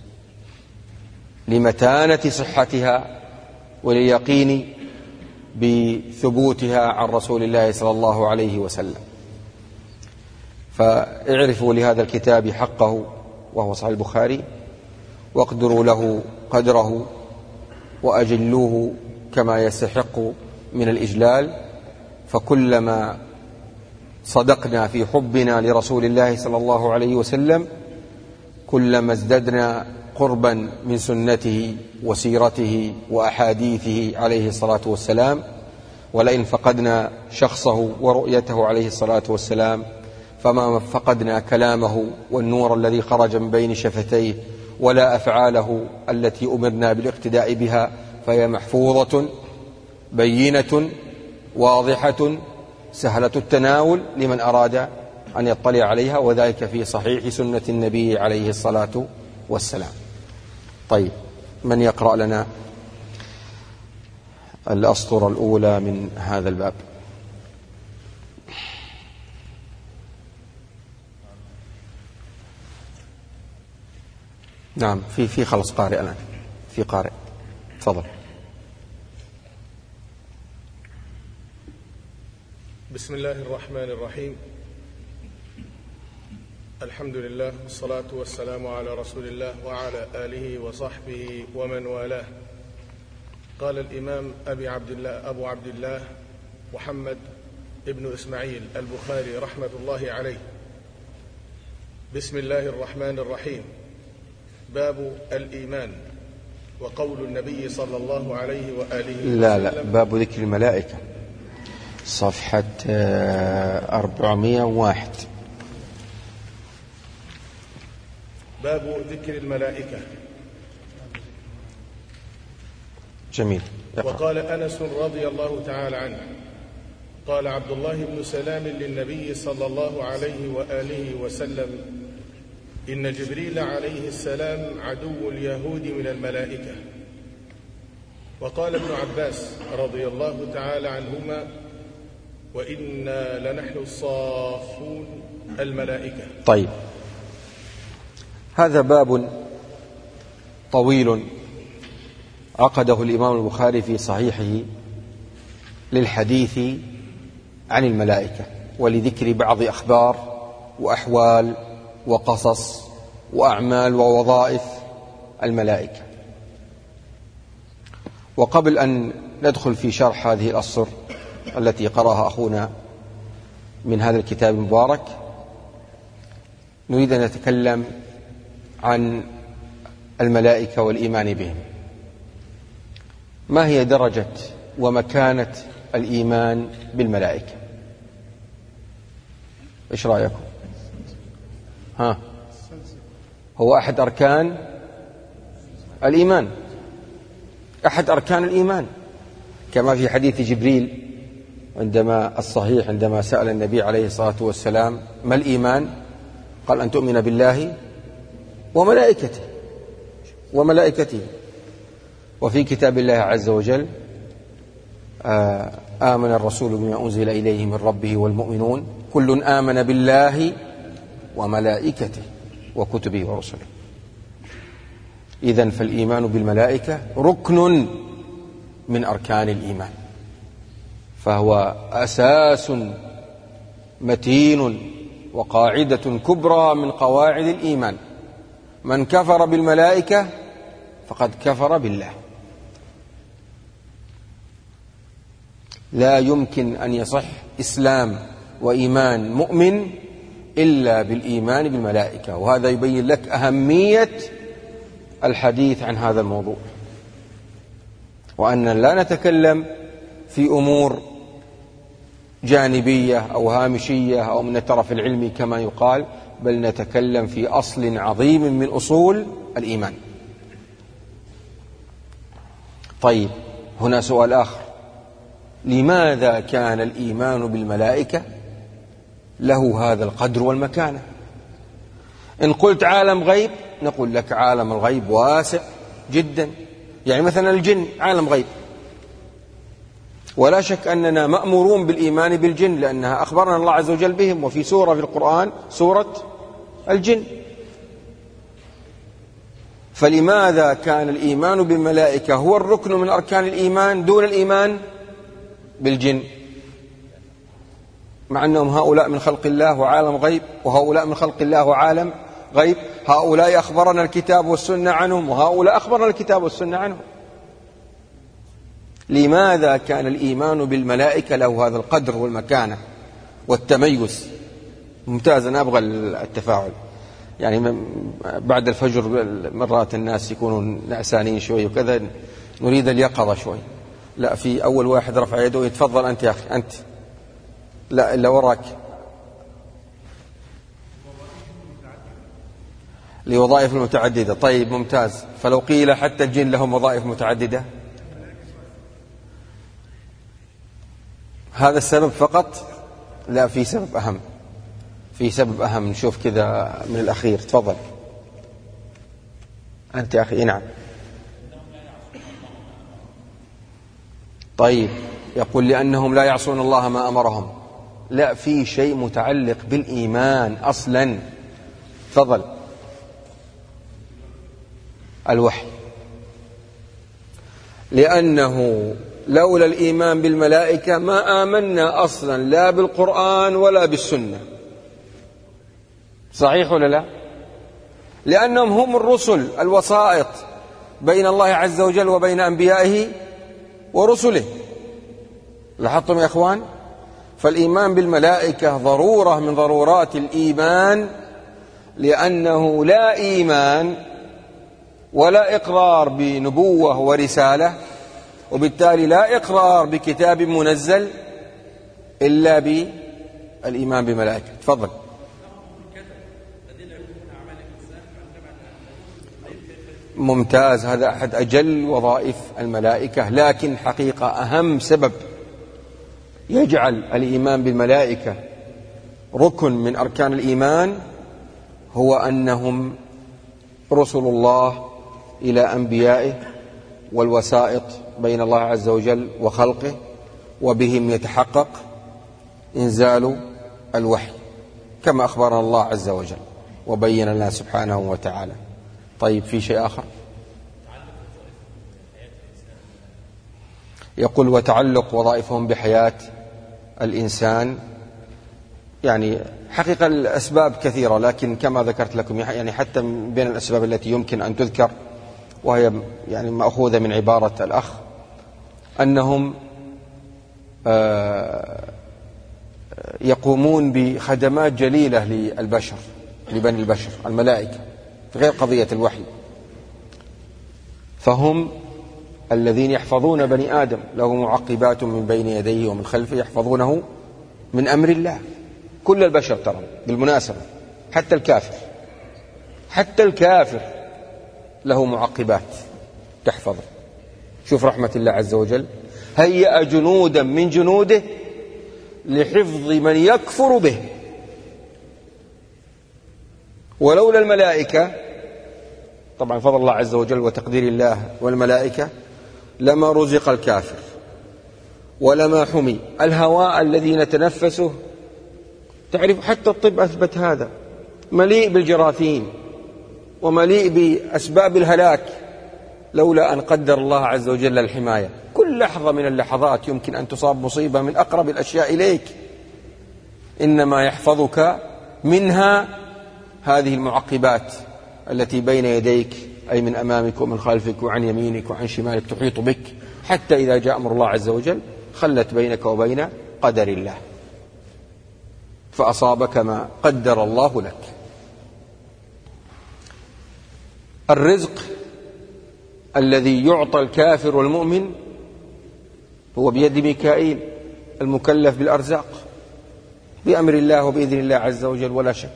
لمتانة صحتها وليقين بثبوتها عن رسول الله صلى الله عليه وسلم. فاعرفوا لهذا الكتاب حقه وهو صحيح البخاري، واقدروا له قدره وأجلوه كما يستحق من الإجلال. فكلما صدقنا في حبنا لرسول الله صلى الله عليه وسلم كلما ازددنا قربا من سنته وسيرته وأحاديثه عليه الصلاة والسلام. ولئن فقدنا شخصه ورؤيته عليه الصلاة والسلام فما فقدنا كلامه والنور الذي خرج من بين شفتيه ولا أفعاله التي أمرنا بالاقتداء بها، فهي محفوظة بينة واضحة سهلة التناول لمن أراد أن يطلع عليها، وذلك في صحيح سنة النبي عليه الصلاة والسلام. طيب، من يقرأ لنا الأسطر الأولى من هذا الباب؟ نعم، في في خلص قارئ الآن، في قارئ، تفضل. بسم الله الرحمن الرحيم. الحمد لله والصلاة والسلام على رسول الله وعلى آله وصحبه ومن والاه. قال الإمام أبي عبد الله أبو عبد الله محمد ابن إسماعيل البخاري رحمة الله عليه: بسم الله الرحمن الرحيم. باب الإيمان. وقول النبي صلى الله عليه وآله وسلم. لا لا باب ذكر الملائكة، صفحة أربعمائة وواحد. باب ذكر الملائكة. جميل. وقال أنس رضي الله تعالى عنه: قال عبد الله بن سلام للنبي صلى الله عليه وآله وسلم: إن جبريل عليه السلام عدو اليهود من الملائكة. وقال ابن عباس رضي الله تعالى عنهما: وإنا لنحن الصافون الملائكة. طيب، هذا باب طويل عقده الإمام البخاري في صحيحه للحديث عن الملائكة ولذكر بعض أخبار وأحوال وقصص وأعمال ووظائف الملائكة. وقبل أن ندخل في شرح هذه الأسطر التي قرأها أخونا من هذا الكتاب المبارك، نريد أن نتكلم عن الملائكة والإيمان بهم. ما هي درجة ومكانة الإيمان بالملائكة؟ إيش رأيكم؟ ها، هو أحد أركان الإيمان، أحد أركان الإيمان، كما في حديث جبريل عندما الصحيح عندما سأل النبي عليه الصلاة والسلام: ما الإيمان؟ قال: أن تؤمن بالله وملائكته وملائكته. وفي كتاب الله عز وجل: آمن الرسول بما أنزل إليه من ربه والمؤمنون كل آمن بالله وملائكته وكتبه ورسله. إذن فالإيمان بالملائكة ركن من أركان الإيمان، فهو أساس متين وقاعدة كبرى من قواعد الإيمان. من كفر بالملائكة فقد كفر بالله. لا يمكن أن يصح إسلام وإيمان مؤمن إلا بالإيمان بالملائكة، وهذا يبين لك أهمية الحديث عن هذا الموضوع، وأن لا نتكلم في أمور جانبية أو هامشية أو من الطرف العلمي كما يقال، بل نتكلم في أصل عظيم من أصول الإيمان. طيب، هنا سؤال آخر: لماذا كان الإيمان بالملائكة له هذا القدر والمكانة؟ إن قلت عالم غيب نقول لك عالم الغيب واسع جدا، يعني مثلا الجن عالم غيب، ولا شك أننا مأمورون بالإيمان بالجن، لأنها أخبرنا الله عز وجل بهم، وفي سورة في القرآن سورة الجن. فلماذا كان الإيمان بالملائكة هو الركن من أركان الإيمان دون الإيمان بالجن، مع أنهم هؤلاء من خلق الله وعالم غيب، وهؤلاء من خلق الله وعالم غيب؟ هؤلاء أخبرنا الكتاب والسنة عنهم، وهؤلاء أخبرنا الكتاب والسنة عنهم. لماذا كان الإيمان بالملائكة له هذا القدر والمكانة والتميز؟ ممتاز، أنا أبغى التفاعل. يعني بعد الفجر مرات الناس يكونوا نعسانين شوي وكذا، نريد اليقظة شوي. لا، في أول واحد رفع يده، يتفضل أنت يا أخي، أنت. لا، إلا وراك. لوظائف متعددة. طيب ممتاز. فلو قيل حتى الجن لهم وظائف متعددة، هذا السبب فقط؟ لا، في سبب أهم، في سبب أهم. نشوف كذا من الأخير. تفضل أنت يا أخي. نعم. طيب يقول لأنهم لا يعصون الله ما أمرهم. لا، في شيء متعلق بالإيمان أصلا. تفضل. الوحي. لأنه لولا الإيمان بالملائكة ما آمنا أصلا لا بالقرآن ولا بالسنة. صحيح ولا لا؟ لأنهم هم الرسل الوسائط بين الله عز وجل وبين أنبيائه ورسله. لاحظتم يا أخوان؟ فالإيمان بالملائكة ضرورة من ضرورات الإيمان، لأنه لا إيمان ولا إقرار بنبوة ورسالة، وبالتالي لا إقرار بكتاب منزل إلا بالإيمان بالملائكة. تفضل. ممتاز. هذا أحد أجل وظائف الملائكة، لكن حقيقة أهم سبب يجعل الإيمان بالملائكة ركن من أركان الإيمان هو أنهم رسل الله إلى أنبيائه والوسائط بين الله عز وجل وخلقه، وبهم يتحقق إنزال الوحي كما أخبرنا الله عز وجل وبين لنا سبحانه وتعالى. طيب في شيء آخر؟ يقول وتعلق وظائفهم بحياة الإنسان. يعني حقيقة الأسباب كثيرة، لكن كما ذكرت لكم يعني حتى بين الأسباب التي يمكن أن تذكر، وهي يعني مأخوذة من عبارة الأخ، أنهم يقومون بخدمات جليلة للبشر، لبني البشر الملائكة، غير قضية الوحي. فهم الذين يحفظون بني آدم، له معقبات من بين يديه ومن خلفه يحفظونه من أمر الله. كل البشر ترى بالمناسبة، حتى الكافر، حتى الكافر له معقبات تحفظه. شوف رحمة الله عز وجل، هيأ جنودا من جنوده لحفظ من يكفر به. ولولا الملائكة، طبعا فضل الله عز وجل وتقدير الله والملائكة، لما رزق الكافر ولما حمي الهواء الذي نتنفسه. تعرف حتى الطب أثبت هذا، مليء بالجراثيم ومليء بأسباب الهلاك، لولا أن قدر الله عز وجل الحماية. كل لحظة من اللحظات يمكن أن تصاب مصيبة من أقرب الأشياء إليك، إنما يحفظك منها هذه المعقبات التي بين يديك، أي من أمامك ومن خلفك وعن يمينك وعن شمالك، تحيط بك حتى إذا جاء أمر الله عز وجل خلت بينك وبين قدر الله، فأصابك ما قدر الله لك. الرزق الذي يعطى الكافر والمؤمن هو بيد ميكائيل المكلف بالأرزاق، بأمر الله وبإذن الله عز وجل ولا شك.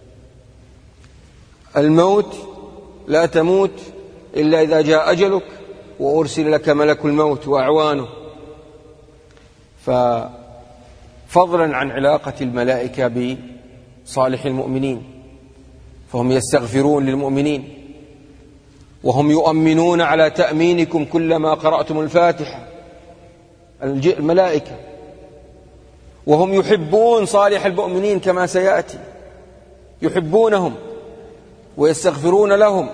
الموت لا تموت إلا إذا جاء أجلك وأرسل لك ملك الموت وأعوانه. ففضلا عن علاقة الملائكة بصالح المؤمنين، فهم يستغفرون للمؤمنين، وهم يؤمنون على تأمينكم كلما قرأتم الفاتحة، الملائكة، وهم يحبون صالح المؤمنين كما سيأتي، يحبونهم ويستغفرون لهم.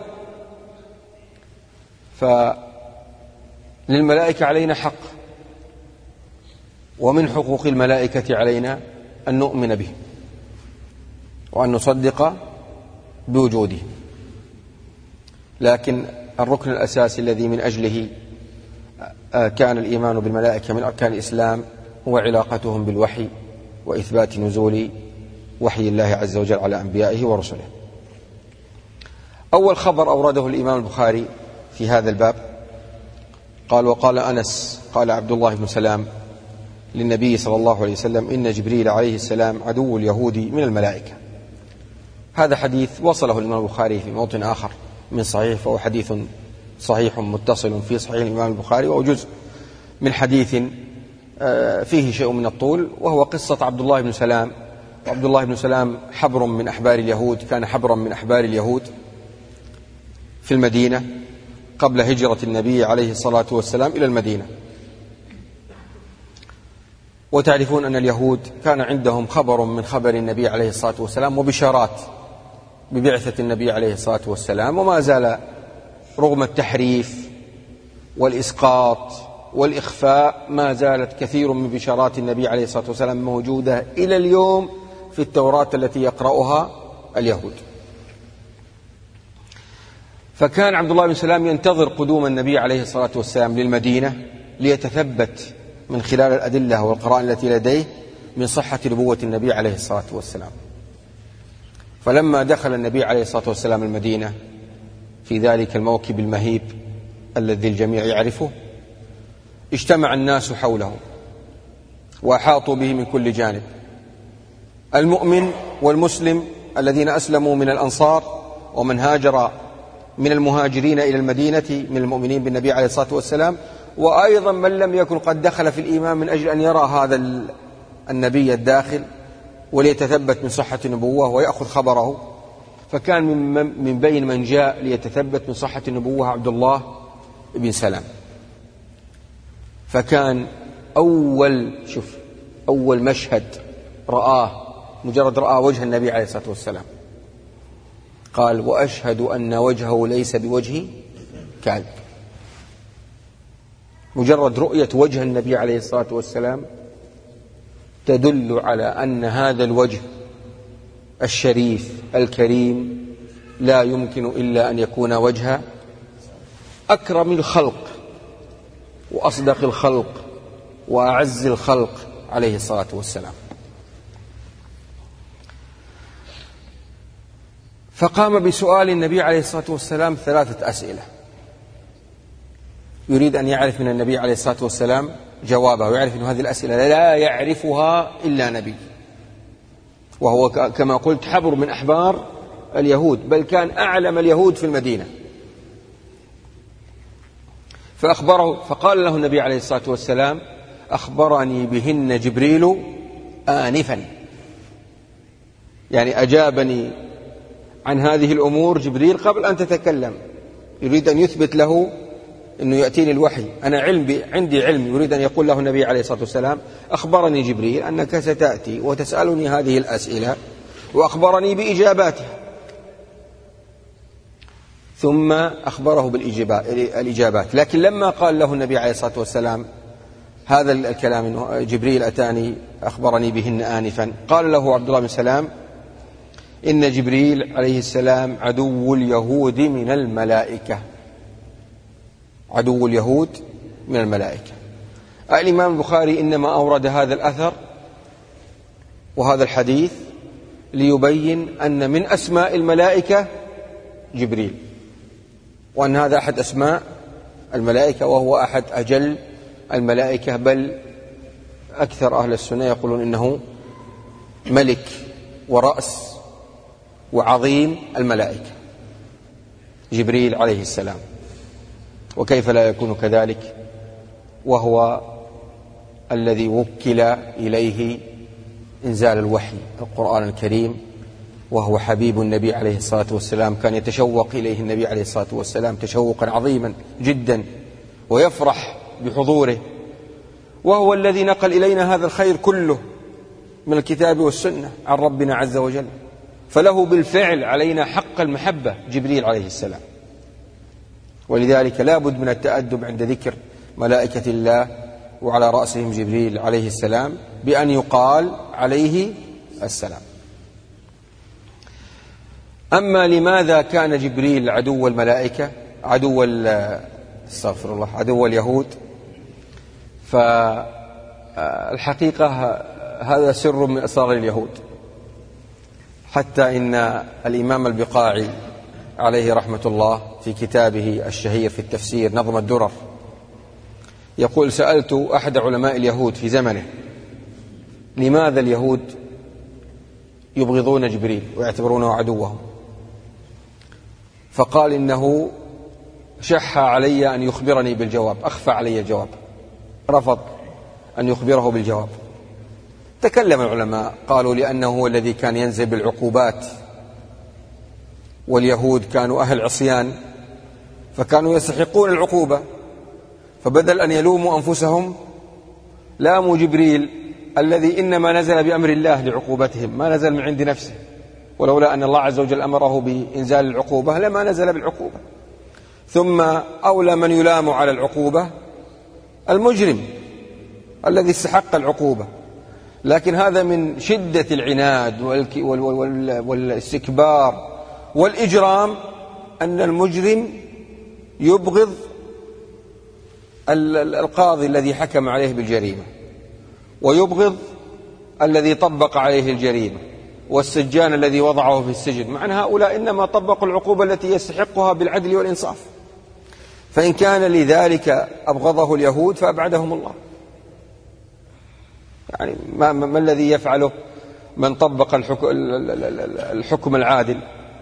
فللملائكة علينا حق، ومن حقوق الملائكة علينا أن نؤمن بهم وأن نصدق بوجودهم. لكن الركن الأساسي الذي من أجله كان الإيمان بالملائكة من أركان الإسلام هو علاقتهم بالوحي وإثبات نزول وحي الله عز وجل على أنبيائه ورسله. أول خبر أورده الإمام البخاري في هذا الباب قال: وقال أنس قال عبد الله بن سلام للنبي صلى الله عليه وسلم: إن جبريل عليه السلام عدو اليهود من الملائكة. هذا حديث وصله الإمام البخاري في موطن آخر من صحيح، فهو حديث صحيح متصل في صحيح الإمام البخاري، وهو جزء من حديث فيه شيء من الطول، وهو قصة عبد الله بن سلام. وعبد الله بن سلام حبر من أحبار اليهود، كان حبرا من أحبار اليهود في المدينة قبل هجرة النبي عليه الصلاة والسلام إلى المدينة. وتعرفون أن اليهود كان عندهم خبر من خبر النبي عليه الصلاة والسلام وبشارات ببعثة النبي عليه الصلاة والسلام، وما زال رغم التحريف والإسقاط والإخفاء ما زالت كثير من بشارات النبي عليه الصلاة والسلام موجودة إلى اليوم في التوراة التي يقرأها اليهود. فكان عبد الله بن سلام ينتظر قدوم النبي عليه الصلاة والسلام للمدينة ليتثبت من خلال الأدلة والقرائن التي لديه من صحة نبوة النبي عليه الصلاة والسلام. فلما دخل النبي عليه الصلاة والسلام المدينة في ذلك الموكب المهيب الذي الجميع يعرفه، اجتمع الناس حوله وأحاطوا به من كل جانب، المؤمن والمسلم الذين أسلموا من الأنصار ومن هاجر من المهاجرين إلى المدينة من المؤمنين بالنبي عليه الصلاة والسلام، وأيضا من لم يكن قد دخل في الإيمان من أجل أن يرى هذا النبي الداخل وليتثبت من صحة النبوة ويأخذ خبره. فكان من بين من جاء ليتثبت من صحة النبوة عبد الله بن سلام. فكان أول شوف أول مشهد رآه، مجرد رأى وجه النبي عليه الصلاة والسلام قال: وأشهد أن وجهه ليس بوجه كاذب. مجرد رؤية وجه النبي عليه الصلاة والسلام تدل على أن هذا الوجه الشريف الكريم لا يمكن إلا أن يكون وجه أكرم الخلق وأصدق الخلق وأعز الخلق عليه الصلاة والسلام. فقام بسؤال النبي عليه الصلاة والسلام ثلاثة أسئلة، يريد أن يعرف من النبي عليه الصلاة والسلام جوابه، ويعرف أن هذه الأسئلة لا يعرفها إلا نبي، وهو كما قلت حبر من أحبار اليهود، بل كان أعلم اليهود في المدينة. فأخبره فقال له النبي عليه الصلاة والسلام: أخبرني بهن جبريل آنفا، يعني أجابني عن هذه الأمور جبريل قبل أن تتكلم. يريد أن يثبت له أنه يأتيني الوحي، أنا علم عندي علم. يريد أن يقول له النبي عليه الصلاة والسلام: أخبرني جبريل أنك ستأتي وتسألني هذه الأسئلة، وأخبرني بإجاباتها. ثم أخبره بالإجابات. لكن لما قال له النبي عليه الصلاة والسلام هذا الكلام إنه جبريل أتاني أخبرني بهن آنفا، قال له عبد الله بن سلام: إن جبريل عليه السلام عدو اليهود من الملائكة. عدو اليهود من الملائكة. الإمام البخاري إنما أورد هذا الأثر وهذا الحديث ليبين أن من أسماء الملائكة جبريل، وأن هذا أحد أسماء الملائكة، وهو أحد أجل الملائكة، بل أكثر أهل السنة يقولون إنه ملك ورأس وعظيم الملائكة جبريل عليه السلام. وكيف لا يكون كذلك وهو الذي وكل إليه إنزال الوحي القرآن الكريم، وهو حبيب النبي عليه الصلاة والسلام، كان يتشوق إليه النبي عليه الصلاة والسلام تشوقا عظيما جدا ويفرح بحضوره، وهو الذي نقل إلينا هذا الخير كله من الكتاب والسنة عن ربنا عز وجل، فله بالفعل علينا حق المحبة جبريل عليه السلام. ولذلك لا بد من التأدب عند ذكر ملائكة الله وعلى رأسهم جبريل عليه السلام بأن يقال عليه السلام. أما لماذا كان جبريل عدو الملائكة عدو استغفر الله عدو اليهود، فالحقيقة هذا سر من أسرار اليهود، حتى إن الإمام البقاعي عليه رحمة الله في كتابه الشهير في التفسير نظم الدرر يقول: سألت أحد علماء اليهود في زمنه لماذا اليهود يبغضون جبريل ويعتبرونه عدوهم، فقال إنه شح علي أن يخبرني بالجواب، أخفى علي الجواب، رفض أن يخبره بالجواب. تكلم العلماء قالوا لأنه هو الذي كان ينزل بالعقوبات، واليهود كانوا أهل عصيان فكانوا يستحقون العقوبة، فبدل أن يلوموا أنفسهم لاموا جبريل الذي إنما نزل بأمر الله لعقوبتهم، ما نزل من عند نفسه، ولولا أن الله عز وجل أمره بإنزال العقوبة لما نزل بالعقوبة. ثم أولى من يلام على العقوبة المجرم الذي استحق العقوبة، لكن هذا من شدة العناد والاستكبار والإجرام أن المجرم يبغض القاضي الذي حكم عليه بالجريمة، ويبغض الذي طبق عليه الجريمة، والسجان الذي وضعه في السجن، مع أن هؤلاء إنما طبقوا العقوبة التي يستحقها بالعدل والإنصاف. فإن كان لذلك أبغضه اليهود فأبعدهم الله. يعني ما, ما الذي يفعله من طبق الحكم, الحكم العادل؟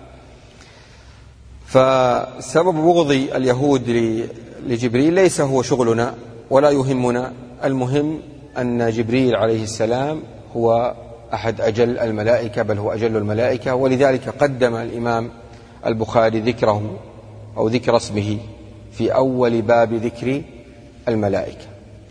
فسبب بغض اليهود لجبريل ليس هو شغلنا ولا يهمنا، المهم أن جبريل عليه السلام هو أحد أجل الملائكة، بل هو أجل الملائكة، ولذلك قدم الإمام البخاري ذكره أو ذكر اسمه في أول باب ذكر الملائكة.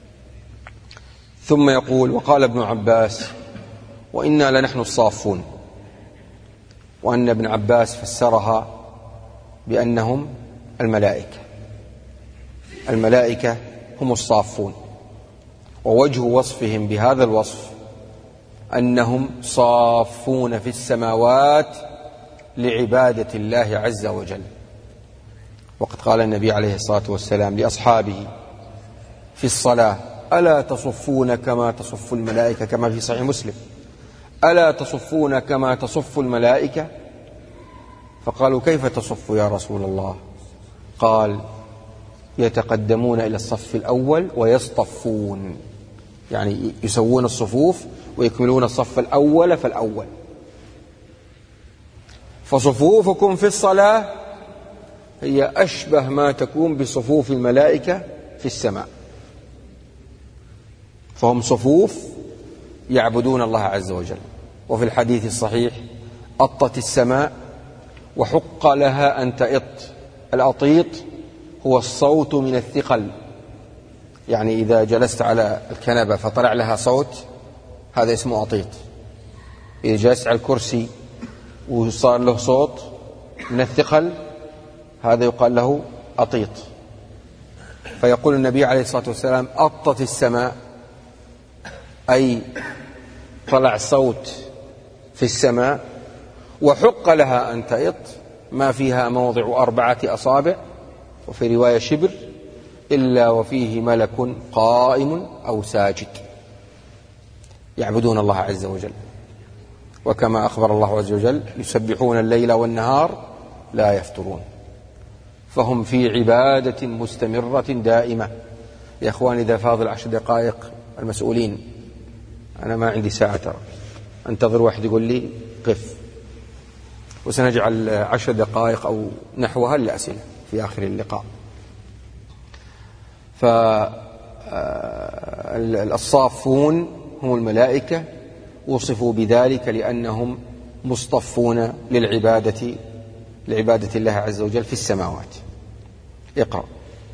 ثم يقول: وقال ابن عباس: وإنا لنحن الصافون. وأن ابن عباس فسرها بأنهم الملائكة، الملائكة هم الصافون، ووجه وصفهم بهذا الوصف أنهم صافون في السماوات لعبادة الله عز وجل. وقد قال النبي عليه الصلاة والسلام لأصحابه في الصلاة: ألا تصفون كما تصف الملائكة، كما في صحيح مسلم: ألا تصفون كما تصف الملائكة؟ فقالوا: كيف تصف يا رسول الله؟ قال: يتقدمون إلى الصف الأول ويصطفون، يعني يسوون الصفوف ويكملون الصف الأول فالأول. فصفوفكم في الصلاة هي أشبه ما تكون بصفوف الملائكة في السماء، فهم صفوف يعبدون الله عز وجل. وفي الحديث الصحيح: أطت السماء وحق لها أن تئط. الأطيط هو الصوت من الثقل، يعني إذا جلست على الكنبة فطلع لها صوت، هذا اسمه أطيط. إذا جلست على الكرسي وصار له صوت من الثقل، هذا يقال له أطيط. فيقول النبي عليه الصلاة والسلام: أطت السماء، أي طلع صوت في السماء، وحق لها أن تئط، ما فيها موضع أربعة أصابع، وفي رواية شبر، إلا وفيه ملك قائم أو ساجد يعبدون الله عز وجل. وكما أخبر الله عز وجل: يسبحون الليل والنهار لا يفترون. فهم في عبادة مستمرة دائمة. يا أخواني، إذا فاضل عشر دقائق المسؤولين، أنا ما عندي ساعة ترى، أنتظر واحد يقول لي قف، وسنجعل عشر دقائق أو نحوها للأسئلة في آخر اللقاء. فالصافون هم الملائكة، وصفوا بذلك لأنهم مصطفون للعبادة لعبادة الله عز وجل في السماوات. اقرأ.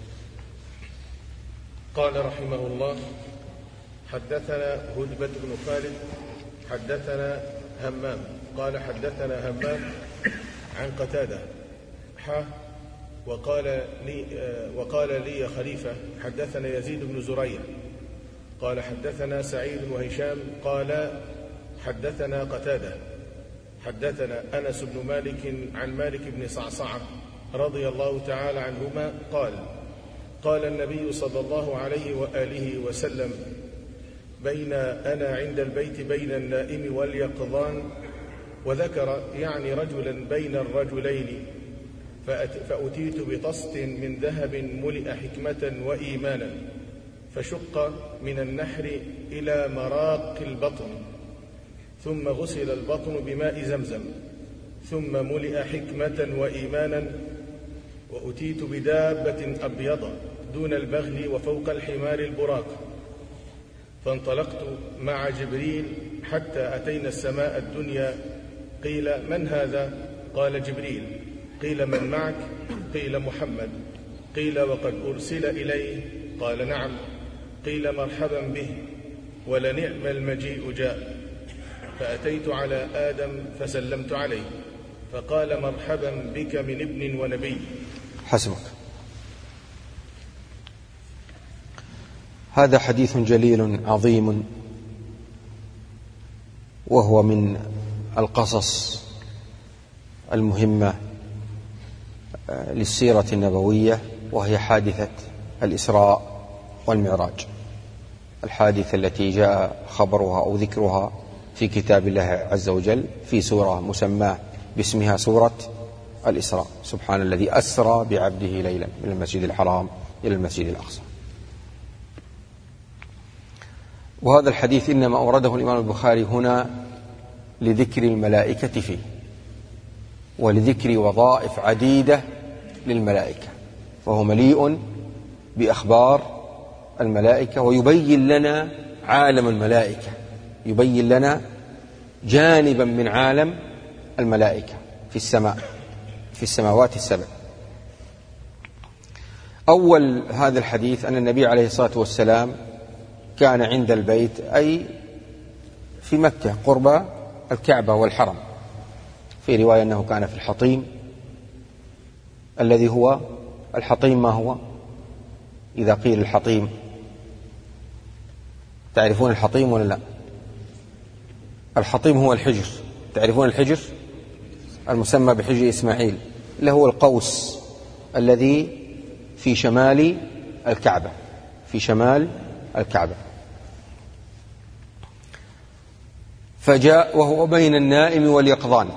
قال رحمه الله: حدثنا هدبة بن خالد حدثنا همام قال حدثنا همام عن قتادة حا وقال لي وقال لي خليفة حدثنا يزيد بن زريع قال حدثنا سعيد وهشام قال حدثنا قتادة حدثنا أنس بن مالك عن مالك بن صعصعة رضي الله تعالى عنهما قال: قال النبي صلى الله عليه وآله وسلم: بين أنا عند البيت بين النائم واليقظان، وذكر يعني رجلا بين الرجلين، فأتيت بطست من ذهب ملئ حكمة وإيمانا، فشق من النحر إلى مراق البطن، ثم غسل البطن بماء زمزم، ثم ملئ حكمة وإيمانا، وأتيت بدابة أبيضة دون البغل وفوق الحمار البراق، فانطلقت مع جبريل حتى أتينا السماء الدنيا. قيل: من هذا؟ قال: جبريل. قيل: من معك؟ قيل: محمد. قيل: وقد أرسل إليه؟ قال: نعم. قيل: مرحبا به، ولنعم المجيء جاء. فأتيت على آدم فسلمت عليه، فقال: مرحبا بك من ابن ونبي. حسبك. هذا حديث جليل عظيم، وهو من القصص المهمة للسيرة النبوية، وهي حادثة الإسراء والمعراج، الحادثة التي جاء خبرها أو ذكرها في كتاب الله عز وجل في سورة مسماة باسمها سورة الإسراء. سبحان الذي أسرى بعبده ليلا من المسجد الحرام إلى المسجد الأقصى. وهذا الحديث إنما أورده الإمام البخاري هنا لذكر الملائكة فيه، ولذكر وظائف عديدة للملائكة، فهو مليء بأخبار الملائكة، ويبين لنا عالم الملائكة، يبين لنا جانبا من عالم الملائكة في السماء، في السماوات السبع. أول هذا الحديث أن النبي عليه الصلاة والسلام كان عند البيت، أي في مكة قرب الكعبة والحرم. في رواية أنه كان في الحطيم، الذي هو الحطيم. ما هو؟ إذا قيل الحطيم، تعرفون الحطيم ولا لا؟ الحطيم هو الحجر. تعرفون الحجر المسمى بحجر إسماعيل، اللي هو القوس الذي في شمال الكعبة، في شمال الكعبة. فجاء وهو بين النائم واليقظان،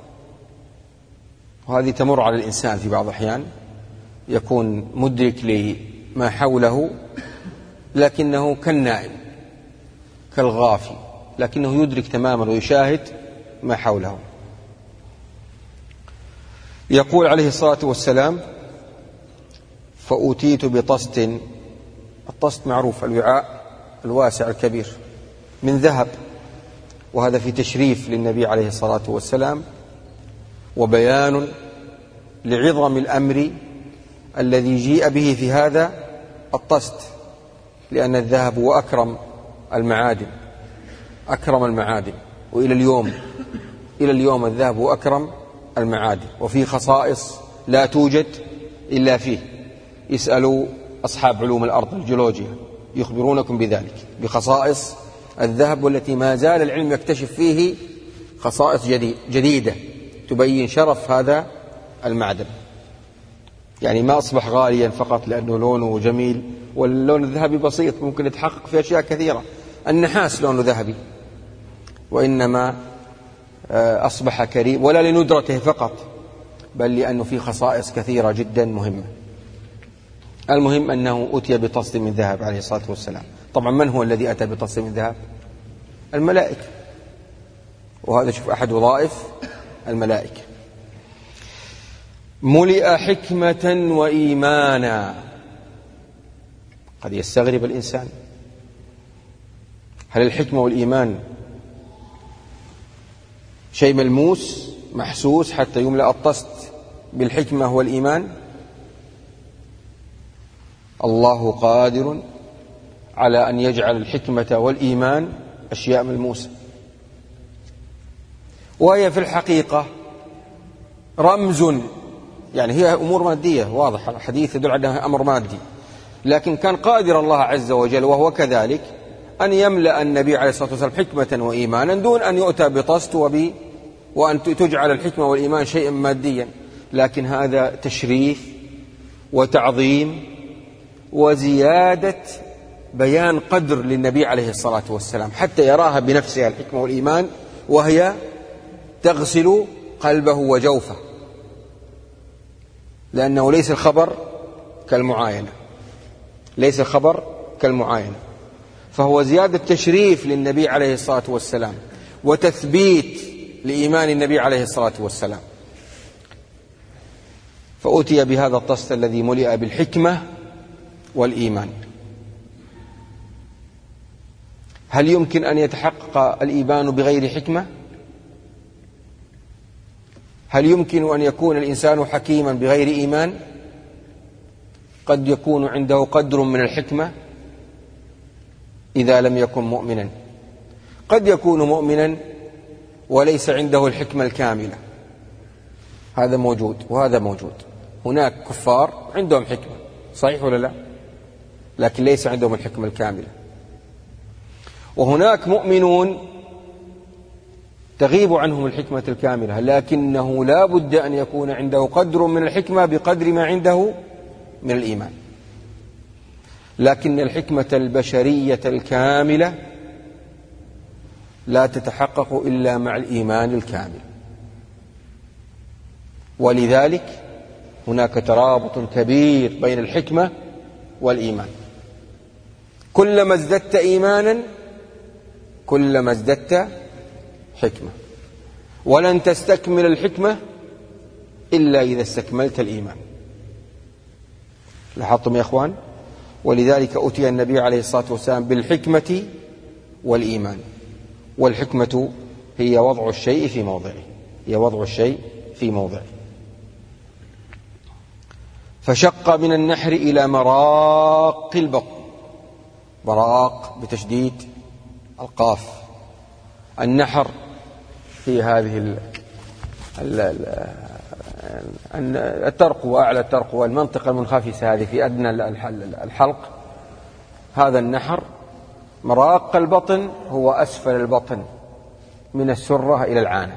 وهذه تمر على الإنسان في بعض الأحيان، يكون مدرك لما حوله لكنه كالنائم كالغافي، لكنه يدرك تماما ويشاهد ما حوله. يقول عليه الصلاة والسلام: فأوتيت بطست. الطست معروف، الوعاء الواسع الكبير من ذهب، وهذا في تشريف للنبي عليه الصلاة والسلام، وبيان لعظم الأمر الذي جيء به في هذا الطست، لأن الذهب هو أكرم المعادن، أكرم المعادن، وإلى اليوم إلى اليوم الذهب هو أكرم المعادن، وفيه خصائص لا توجد إلا فيه. اسألوا أصحاب علوم الأرض الجيولوجيا يخبرونكم بذلك، بخصائص الذهب، والتي ما زال العلم يكتشف فيه خصائص جديدة تبين شرف هذا المعدن. يعني ما أصبح غاليا فقط لأنه لونه جميل، واللون الذهبي بسيط ممكن يتحقق في أشياء كثيرة. النحاس لونه ذهبي، وإنما أصبح كريم ولا لندرته فقط، بل لأنه فيه خصائص كثيرة جدا مهمة. المهم أنه أتي بطست من ذهب عليه الصلاة والسلام. طبعا من هو الذي أتى بطست من ذهب؟ الملائكة، وهذا شوف أحد وظائف الملائكة. ملئ حكمة وإيمانا. قد يستغرب الإنسان، هل الحكمة والإيمان شيء ملموس محسوس حتى يملأ الطست بالحكمة والإيمان؟ الله قادر على أن يجعل الحكمة والإيمان أشياء ملموسة، وهي في الحقيقة رمز، يعني هي أمور مادية واضح، الحديث يدل على أنها أمر مادي، لكن كان قادر الله عز وجل وهو كذلك أن يملأ النبي عليه الصلاة والسلام حكمة وإيمانا دون أن يؤتى بطست وبي وأن تجعل الحكمة والإيمان شيئا ماديا. لكن هذا تشريف وتعظيم وزيادة بيان قدر للنبي عليه الصلاة والسلام، حتى يراها بنفسها الحكمة والإيمان، وهي تغسل قلبه وجوفه، لأنه ليس الخبر كالمعاينة، ليس الخبر كالمعاينة، فهو زيادة تشريف للنبي عليه الصلاة والسلام، وتثبيت لإيمان النبي عليه الصلاة والسلام. فأتي بهذا الطست الذي ملئ بالحكمة والإيمان. هل يمكن أن يتحقق الإيمان بغير حكمة؟ هل يمكن أن يكون الإنسان حكيما بغير إيمان؟ قد يكون عنده قدر من الحكمة إذا لم يكن مؤمنا، قد يكون مؤمنا وليس عنده الحكمة الكاملة، هذا موجود وهذا موجود. هناك كفار عندهم حكمة، صحيح ولا لا؟ لكن ليس عندهم الحكمة الكاملة. وهناك مؤمنون تغيب عنهم الحكمة الكاملة، لكنه لا بد أن يكون عنده قدر من الحكمة بقدر ما عنده من الإيمان. لكن الحكمة البشرية الكاملة لا تتحقق إلا مع الإيمان الكامل. ولذلك هناك ترابط كبير بين الحكمة والإيمان. كلما ازددت إيمانا كلما ازددت حكمة، ولن تستكمل الحكمة إلا إذا استكملت الإيمان. لاحظتم يا أخوان؟ ولذلك أتي النبي عليه الصلاة والسلام بالحكمة والإيمان. والحكمة هي وضع الشيء في موضعه، هي وضع الشيء في موضعه. فشق من النحر إلى مراق البطن، مراق بتشديد القاف. النحر في هذه ال ال الترقوة، أعلى الترقوة، المنطقة المنخفسة هذه في أدنى الحلق، هذا النحر. مراق البطن هو أسفل البطن من السرة إلى العانة.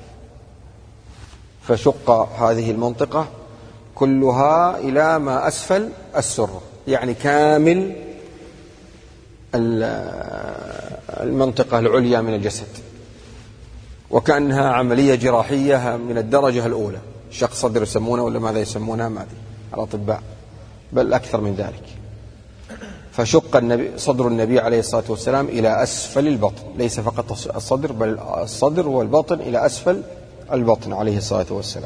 فشق هذه المنطقة كلها إلى ما أسفل السرة، يعني كامل المنطقة العليا من الجسد، وكأنها عملية جراحية من الدرجة الأولى. شق صدر يسمونه ولا ماذا يسمونها، ما أدري الأطباء، بل أكثر من ذلك. فشق النبي صدر النبي عليه الصلاة والسلام إلى أسفل البطن، ليس فقط الصدر بل الصدر والبطن إلى أسفل البطن عليه الصلاة والسلام.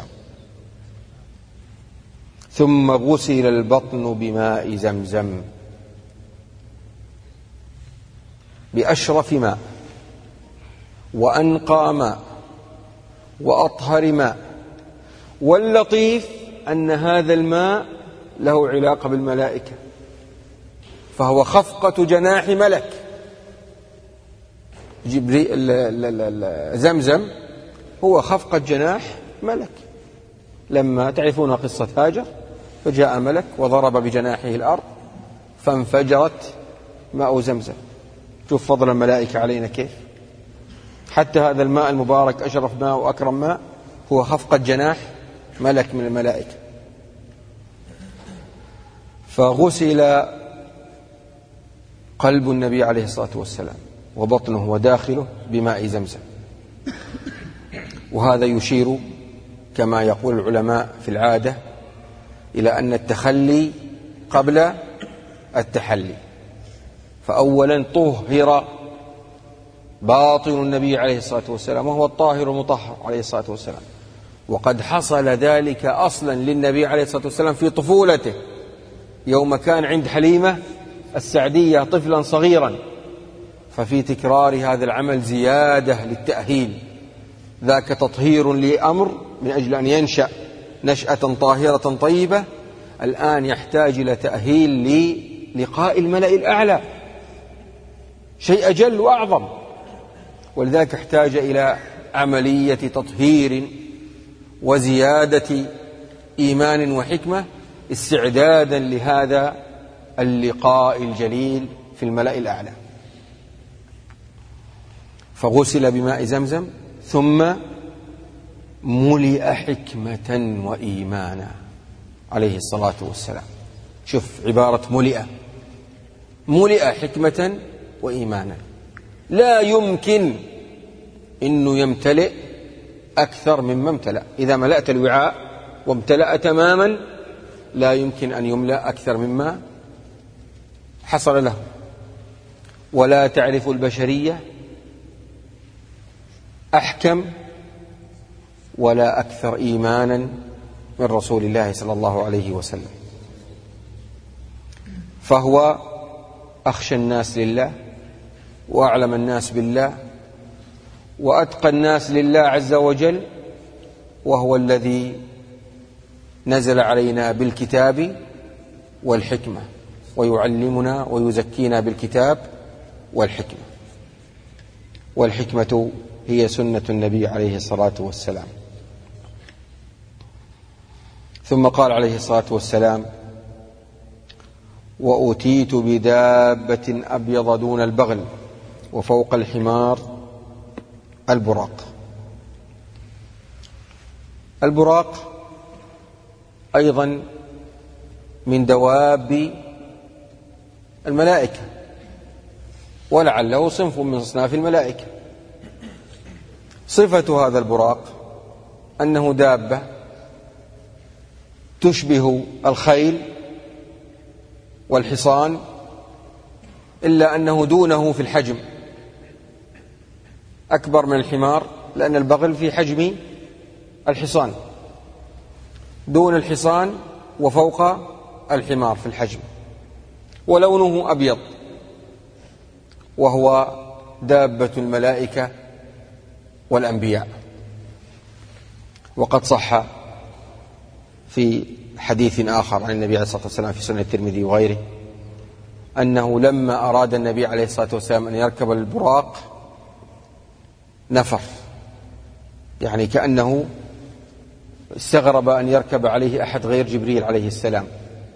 ثم غسل البطن بماء زمزم، بأشرف ماء وأنقى ماء وأطهر ماء. واللطيف أن هذا الماء له علاقة بالملائكة، فهو خفقة جناح ملك. جبريل زمزم هو خفقة جناح ملك. لما تعرفون قصة هاجر، فجاء ملك وضرب بجناحه الأرض فانفجرت ماء زمزم. شوف فضل الملائكة علينا كيف. حتى هذا الماء المبارك أشرف ماء وأكرم ماء هو خفقة جناح ملك من الملائكة. فغسل قلب النبي عليه الصلاة والسلام وبطنه وداخله بماء زمزم. وهذا يشير كما يقول العلماء في العادة إلى أن التخلي قبل التحلي. فأولا طهر باطن النبي عليه الصلاة والسلام، وهو الطاهر المطهر عليه الصلاة والسلام. وقد حصل ذلك أصلا للنبي عليه الصلاة والسلام في طفولته، يوم كان عند حليمة السعدية طفلا صغيرا. ففي تكرار هذا العمل زيادة للتأهيل، ذاك تطهير لأمر من أجل أن ينشأ نشأة طاهرة طيبة، الآن يحتاج إلى تأهيل للقاء الملأ الأعلى، شيء أجل وأعظم. ولذلك احتاج إلى عملية تطهير وزيادة إيمان وحكمة استعدادا لهذا اللقاء الجليل في الملأ الأعلى. فغسل بماء زمزم ثم ملئ حكمة وإيمانا عليه الصلاة والسلام. شوف عبارة ملئ، ملئ حكمة وإيمانا. لا يمكن إنه يمتلئ أكثر مما امتلأ. إذا ملأت الوعاء وامتلأ تماما لا يمكن أن يملأ أكثر مما حصل له. ولا تعرف البشرية أحكم ولا أكثر إيمانا من رسول الله صلى الله عليه وسلم، فهو أخشى الناس لله وأعلم الناس بالله وأتقى الناس لله عز وجل، وهو الذي نزل علينا بالكتاب والحكمة ويعلمنا ويزكينا بالكتاب والحكمة، والحكمة هي سنة النبي عليه الصلاة والسلام. ثم قال عليه الصلاة والسلام: وأوتيت بدابة أبيض دون البغل وفوق الحمار البراق. البراق أيضا من دواب الملائكة، ولعله صنف من أصناف الملائكة. صفة هذا البراق أنه دابة تشبه الخيل والحصان، إلا أنه دونه في الحجم، أكبر من الحمار، لأن البغل في حجم الحصان، دون الحصان وفوق الحمار في الحجم، ولونه أبيض، وهو دابة الملائكة والأنبياء. وقد صح في حديث آخر عن النبي عليه الصلاة والسلام في سنن الترمذي وغيره أنه لما أراد النبي عليه الصلاة والسلام أن يركب البراق نفر، يعني كأنه استغرب أن يركب عليه أحد غير جبريل عليه السلام.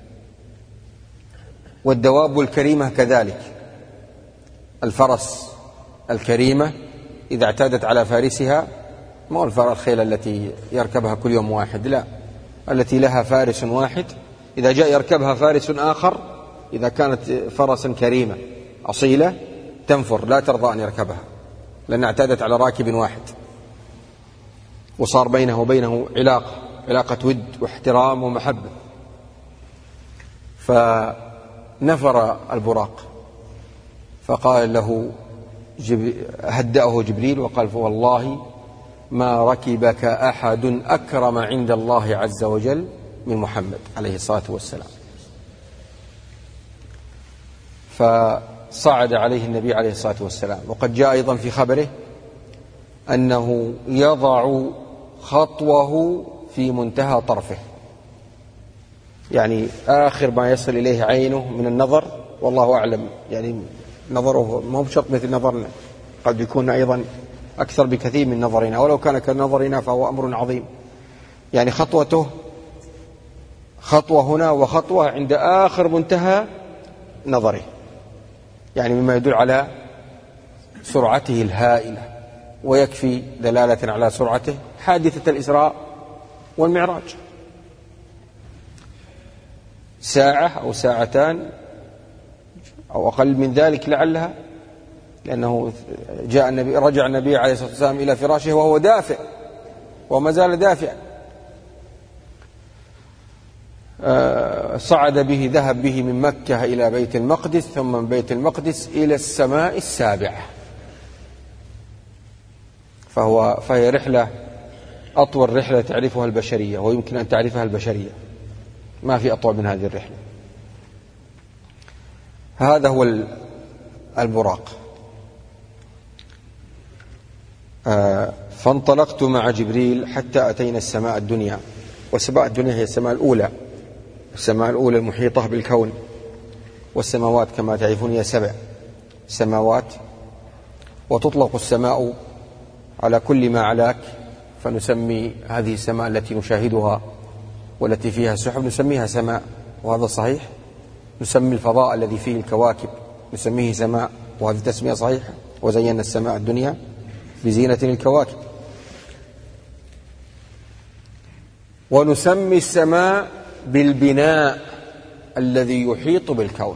والدواب الكريمة كذلك، الفرس الكريمة إذا اعتادت على فارسها، ما هو الخيل التي يركبها كل يوم واحد، لا، التي لها فارس واحد، إذا جاء يركبها فارس آخر، إذا كانت فرسا كريمة أصيلة تنفر، لا ترضى أن يركبها، لأن اعتادت على راكب واحد، وصار بينه وبينه علاقة علاقة ود واحترام ومحبة. فنفر البراق، فقال له جب... هدأه جبريل وقال: فوالله ما ركبك أحد أكرم عند الله عز وجل من محمد عليه الصلاة والسلام. فصعد عليه النبي عليه الصلاة والسلام. وقد جاء أيضا في خبره أنه يضع خطوه في منتهى طرفه، يعني آخر ما يصل إليه عينه من النظر، والله أعلم، يعني نظره ما هو بشرط مثل نظرنا، قد يكون أيضا أكثر بكثير من نظرنا، ولو كان كنظرنا فهو أمر عظيم. يعني خطوته خطوة هنا وخطوة عند آخر منتهى نظره، يعني مما يدل على سرعته الهائلة. ويكفي دلالة على سرعته حادثة الإسراء والمعراج، ساعة أو ساعتان أو أقل من ذلك لعلها، لأنه جاء النبي رجع النبي عليه الصلاة والسلام إلى فراشه وهو دافئ وما زال دافئا. صعد به ذهب به من مكة إلى بيت المقدس، ثم من بيت المقدس إلى السماء السابعة، فهو فهي رحلة أطول رحلة تعرفها البشرية، ويمكن أن تعرفها البشرية، ما في أطول من هذه الرحلة. هذا هو البراق. فانطلقت مع جبريل حتى أتينا السماء الدنيا، والسماء الدنيا هي السماء الأولى، السماء الأولى المحيطة بالكون، والسماوات كما تعرفون هي سبع سماوات، وتطلق السماء على كل ما علاك، فنسمي هذه السماء التي نشاهدها والتي فيها السحب نسميها سماء، وهذا صحيح. نسمي الفضاء الذي فيه الكواكب نسميه سماء، وهذه تسمية صحيحة. وزينا السماء الدنيا بزينة الكواكب. ونسمي السماء بالبناء الذي يحيط بالكون،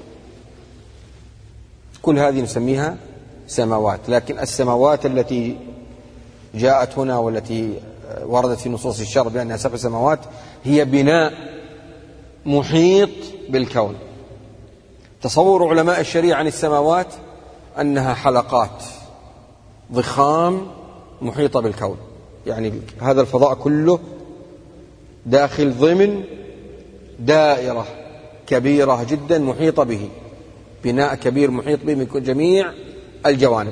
كل هذه نسميها سماوات. لكن السماوات التي جاءت هنا والتي وردت في نصوص الشرع بأنها سبع سماوات هي بناء محيط بالكون. تصور علماء الشريعة عن السماوات أنها حلقات ضخام محيطة بالكون، يعني هذا الفضاء كله داخل ضمن دائرة كبيرة جدا محيطة به، بناء كبير محيط به من جميع الجوانب.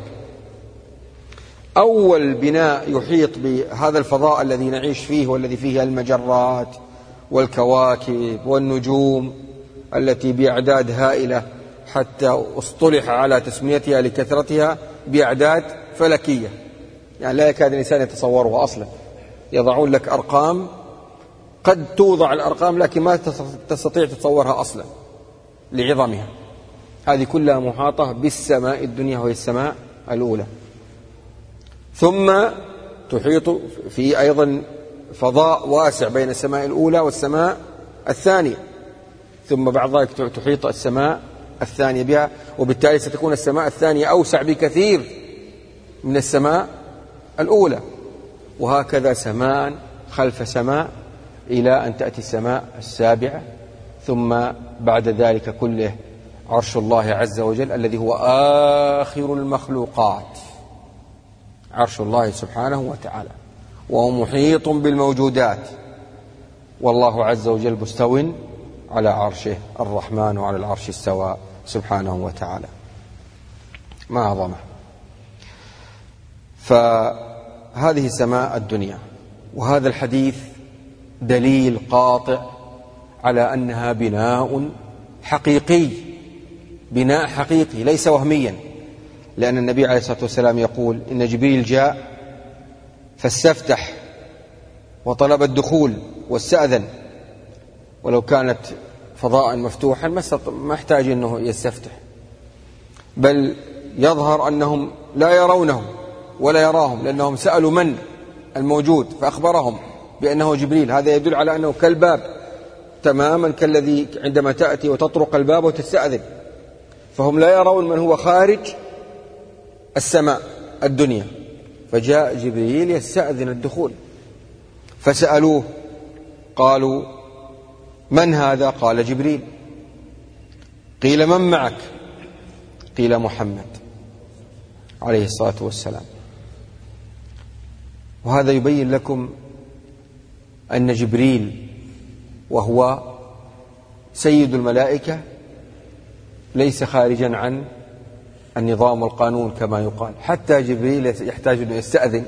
أول بناء يحيط بهذا الفضاء الذي نعيش فيه والذي فيه المجرات والكواكب والنجوم التي بأعداد هائلة، حتى اصطلح على تسميتها لكثرتها بأعداد فلكية، يعني لا يكاد الإنسان يتصورها أصلا. يضعون لك أرقام، قد توضع الأرقام لكن ما تستطيع تتصورها أصلا لعظمها. هذه كلها محاطة بالسماء الدنيا وهي السماء الأولى. ثم تحيط في أيضا فضاء واسع بين السماء الأولى والسماء الثانية، ثم بعد ذلك تحيط السماء الثانية بها، وبالتالي ستكون السماء الثانية أوسع بكثير من السماء الأولى، وهكذا سماء خلف سماء إلى أن تأتي السماء السابعة. ثم بعد ذلك كله عرش الله عز وجل الذي هو آخر المخلوقات، عرش الله سبحانه وتعالى، وهو محيط بالموجودات، والله عز وجل مستو على عرشه، الرحمن على العرش استوى سبحانه وتعالى. ما أعظمه. فهذه سماء الدنيا، وهذا الحديث دليل قاطع على أنها بناء حقيقي، بناء حقيقي ليس وهميا، لأن النبي عليه الصلاة والسلام يقول إن جبريل جاء فاستفتح وطلب الدخول واستأذن، ولو كانت فضاء مفتوحا ما احتاج أنه يستفتح، بل يظهر أنهم لا يرونه ولا يراهم، لأنهم سألوا من الموجود فأخبرهم بأنه جبريل. هذا يدل على أنه كالباب تماما، كالذي عندما تأتي وتطرق الباب وتستأذن، فهم لا يرون من هو خارج السماء الدنيا. فجاء جبريل يستأذن الدخول، فسألوه قالوا من هذا؟ قال جبريل. قيل من معك؟ قيل محمد عليه الصلاة والسلام. وهذا يبين لكم أن جبريل وهو سيد الملائكة ليس خارجا عن النظام والقانون كما يقال. حتى جبريل يحتاج أن يستأذن،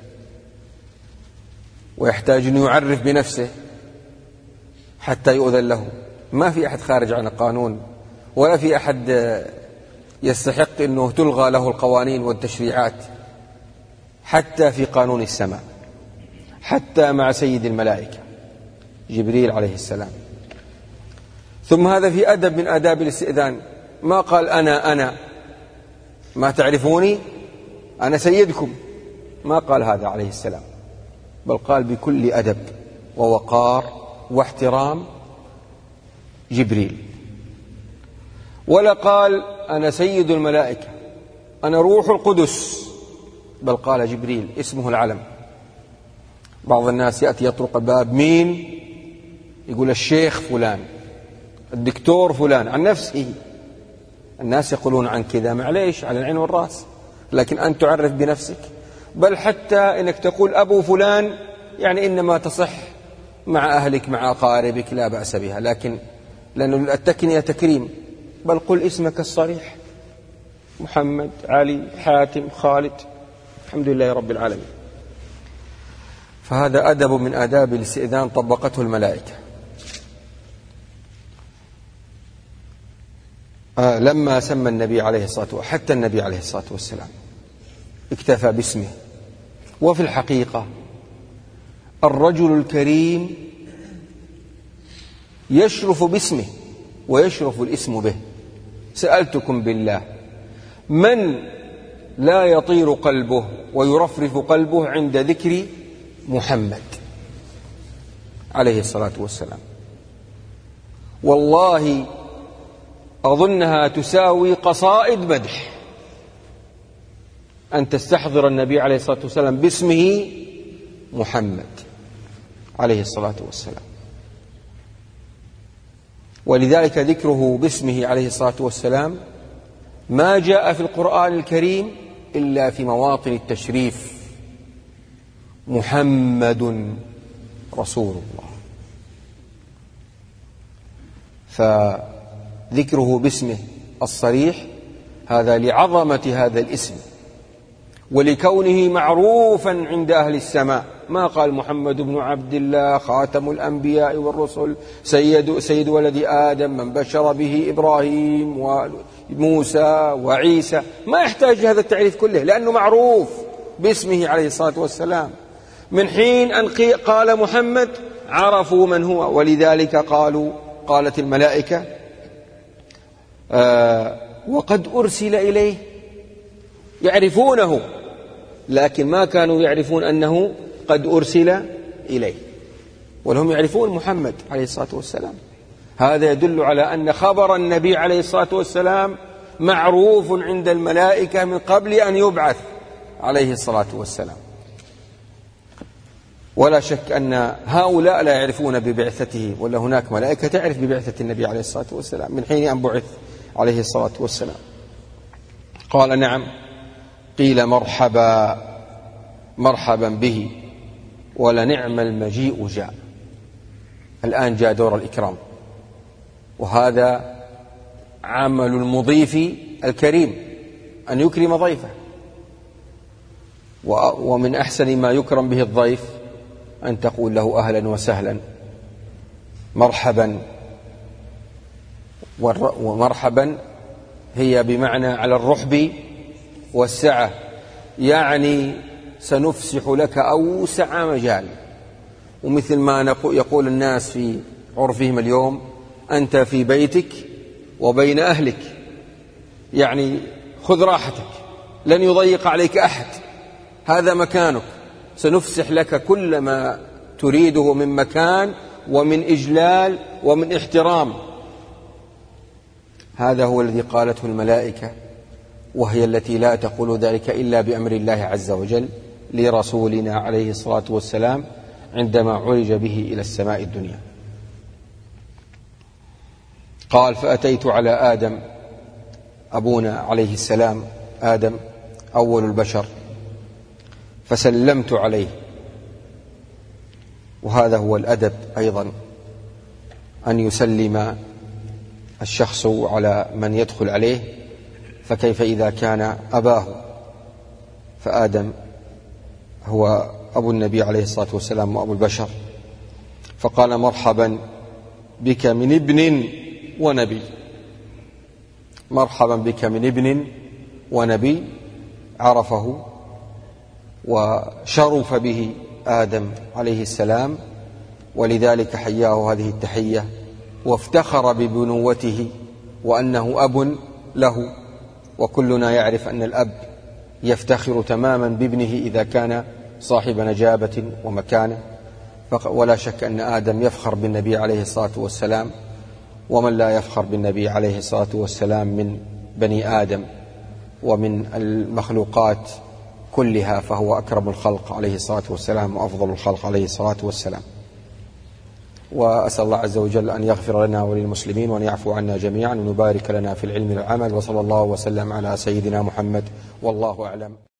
ويحتاج أن يعرف بنفسه حتى يؤذن له. ما في أحد خارج عن القانون، ولا في أحد يستحق أنه تلغى له القوانين والتشريعات، حتى في قانون السماء، حتى مع سيد الملائكة جبريل عليه السلام. ثم هذا في أدب من آداب الاستئذان، ما قال أنا أنا ما تعرفوني أنا سيدكم، ما قال هذا عليه السلام، بل قال بكل أدب ووقار واحترام جبريل. ولا قال أنا سيد الملائكة أنا روح القدس، بل قال جبريل اسمه العلم. بعض الناس يأتي يطرق الباب، مين؟ يقول الشيخ فلان، الدكتور فلان، عن نفسه. الناس يقولون عن كذا، معليش، على العين والرأس، لكن أن تعرف بنفسك. بل حتى إنك تقول أبو فلان، يعني إنما تصح مع أهلك مع أقاربك، لا بأس بها، لكن لأن التكنية تكريم. بل قل اسمك الصريح، محمد، علي، حاتم، خالد، الحمد لله رب العالمين. فهذا أدب من آداب الاستئذان طبقته الملائكة. آه لما سمى النبي عليه الصلاة والسلام، حتى النبي عليه الصلاة والسلام اكتفى باسمه. وفي الحقيقة الرجل الكريم يشرف باسمه ويشرف الاسم به. سألتكم بالله، من لا يطير قلبه ويرفرف قلبه عند ذكر محمد عليه الصلاة والسلام؟ والله أظنها تساوي قصائد مدح أن تستحضر النبي عليه الصلاة والسلام باسمه محمد عليه الصلاة والسلام. ولذلك ذكره باسمه عليه الصلاة والسلام ما جاء في القرآن الكريم إلا في مواطن التشريف محمد رسول الله. فذكره باسمه الصريح هذا لعظمة هذا الاسم ولكونه معروفا عند أهل السماء. ما قال محمد بن عبد الله خاتم الأنبياء والرسل سيد, سيد ولد آدم من بشر به إبراهيم وموسى وعيسى، ما يحتاج هذا التعريف كله لأنه معروف باسمه عليه الصلاة والسلام. من حين أن قال محمد عرفوا من هو، ولذلك قالوا قالت الملائكة آه وقد أرسل إليه، يعرفونه لكن ما كانوا يعرفون أنه قد أرسل إليه، ولهم يعرفون محمد عليه الصلاة والسلام. هذا يدل على أن خبر النبي عليه الصلاة والسلام معروف عند الملائكة من قبل أن يبعث عليه الصلاة والسلام. ولا شك أن هؤلاء لا يعرفون ببعثته، ولا هناك ملائكة تعرف ببعثة النبي عليه الصلاة والسلام من حين أن بعث عليه الصلاة والسلام. قال نعم. قيل مرحبا مرحبا به ولنعم المجيء جاء. الآن جاء دور الإكرام، وهذا عمل المضيف الكريم أن يكرم ضيفه، ومن أحسن ما يكرم به الضيف أن تقول له أهلا وسهلا مرحبا. ومرحبا هي بمعنى على الرحب والسعة، يعني سنفسح لك أوسع مجال. ومثل ما يقول الناس في عرفهم اليوم أنت في بيتك وبين أهلك، يعني خذ راحتك لن يضيق عليك أحد، هذا مكانك، سنفسح لك كل ما تريده من مكان ومن إجلال ومن احترام. هذا هو الذي قالته الملائكة، وهي التي لا تقول ذلك إلا بأمر الله عز وجل لرسولنا عليه الصلاة والسلام عندما عرج به إلى السماء الدنيا. قال فأتيت على آدم، أبونا عليه السلام آدم أول البشر، فسلمت عليه. وهذا هو الأدب أيضا، أن يسلم الشخص على من يدخل عليه، فكيف إذا كان أباه؟ فآدم هو أبو النبي عليه الصلاة والسلام وأبو البشر. فقال مرحبا بك من ابن ونبي، مرحبا بك من ابن ونبي، عرفه وشرف به آدم عليه السلام، ولذلك حياه هذه التحية وافتخر ببنوته وأنه أب له. وكلنا يعرف أن الأب يفتخر تماما بابنه إذا كان صاحب نجابة ومكانة، ولا شك أن آدم يفخر بالنبي عليه الصلاة والسلام، ومن لا يفخر بالنبي عليه الصلاة والسلام من بني آدم ومن المخلوقات كلها فهو أكرم الخلق عليه الصلاة والسلام وأفضل الخلق عليه الصلاة والسلام. وأسأل الله عز وجل أن يغفر لنا وللمسلمين وأن يعفو عنا جميعا وأن يبارك لنا في العلم والعمل، وصلى الله وسلم على سيدنا محمد والله أعلم.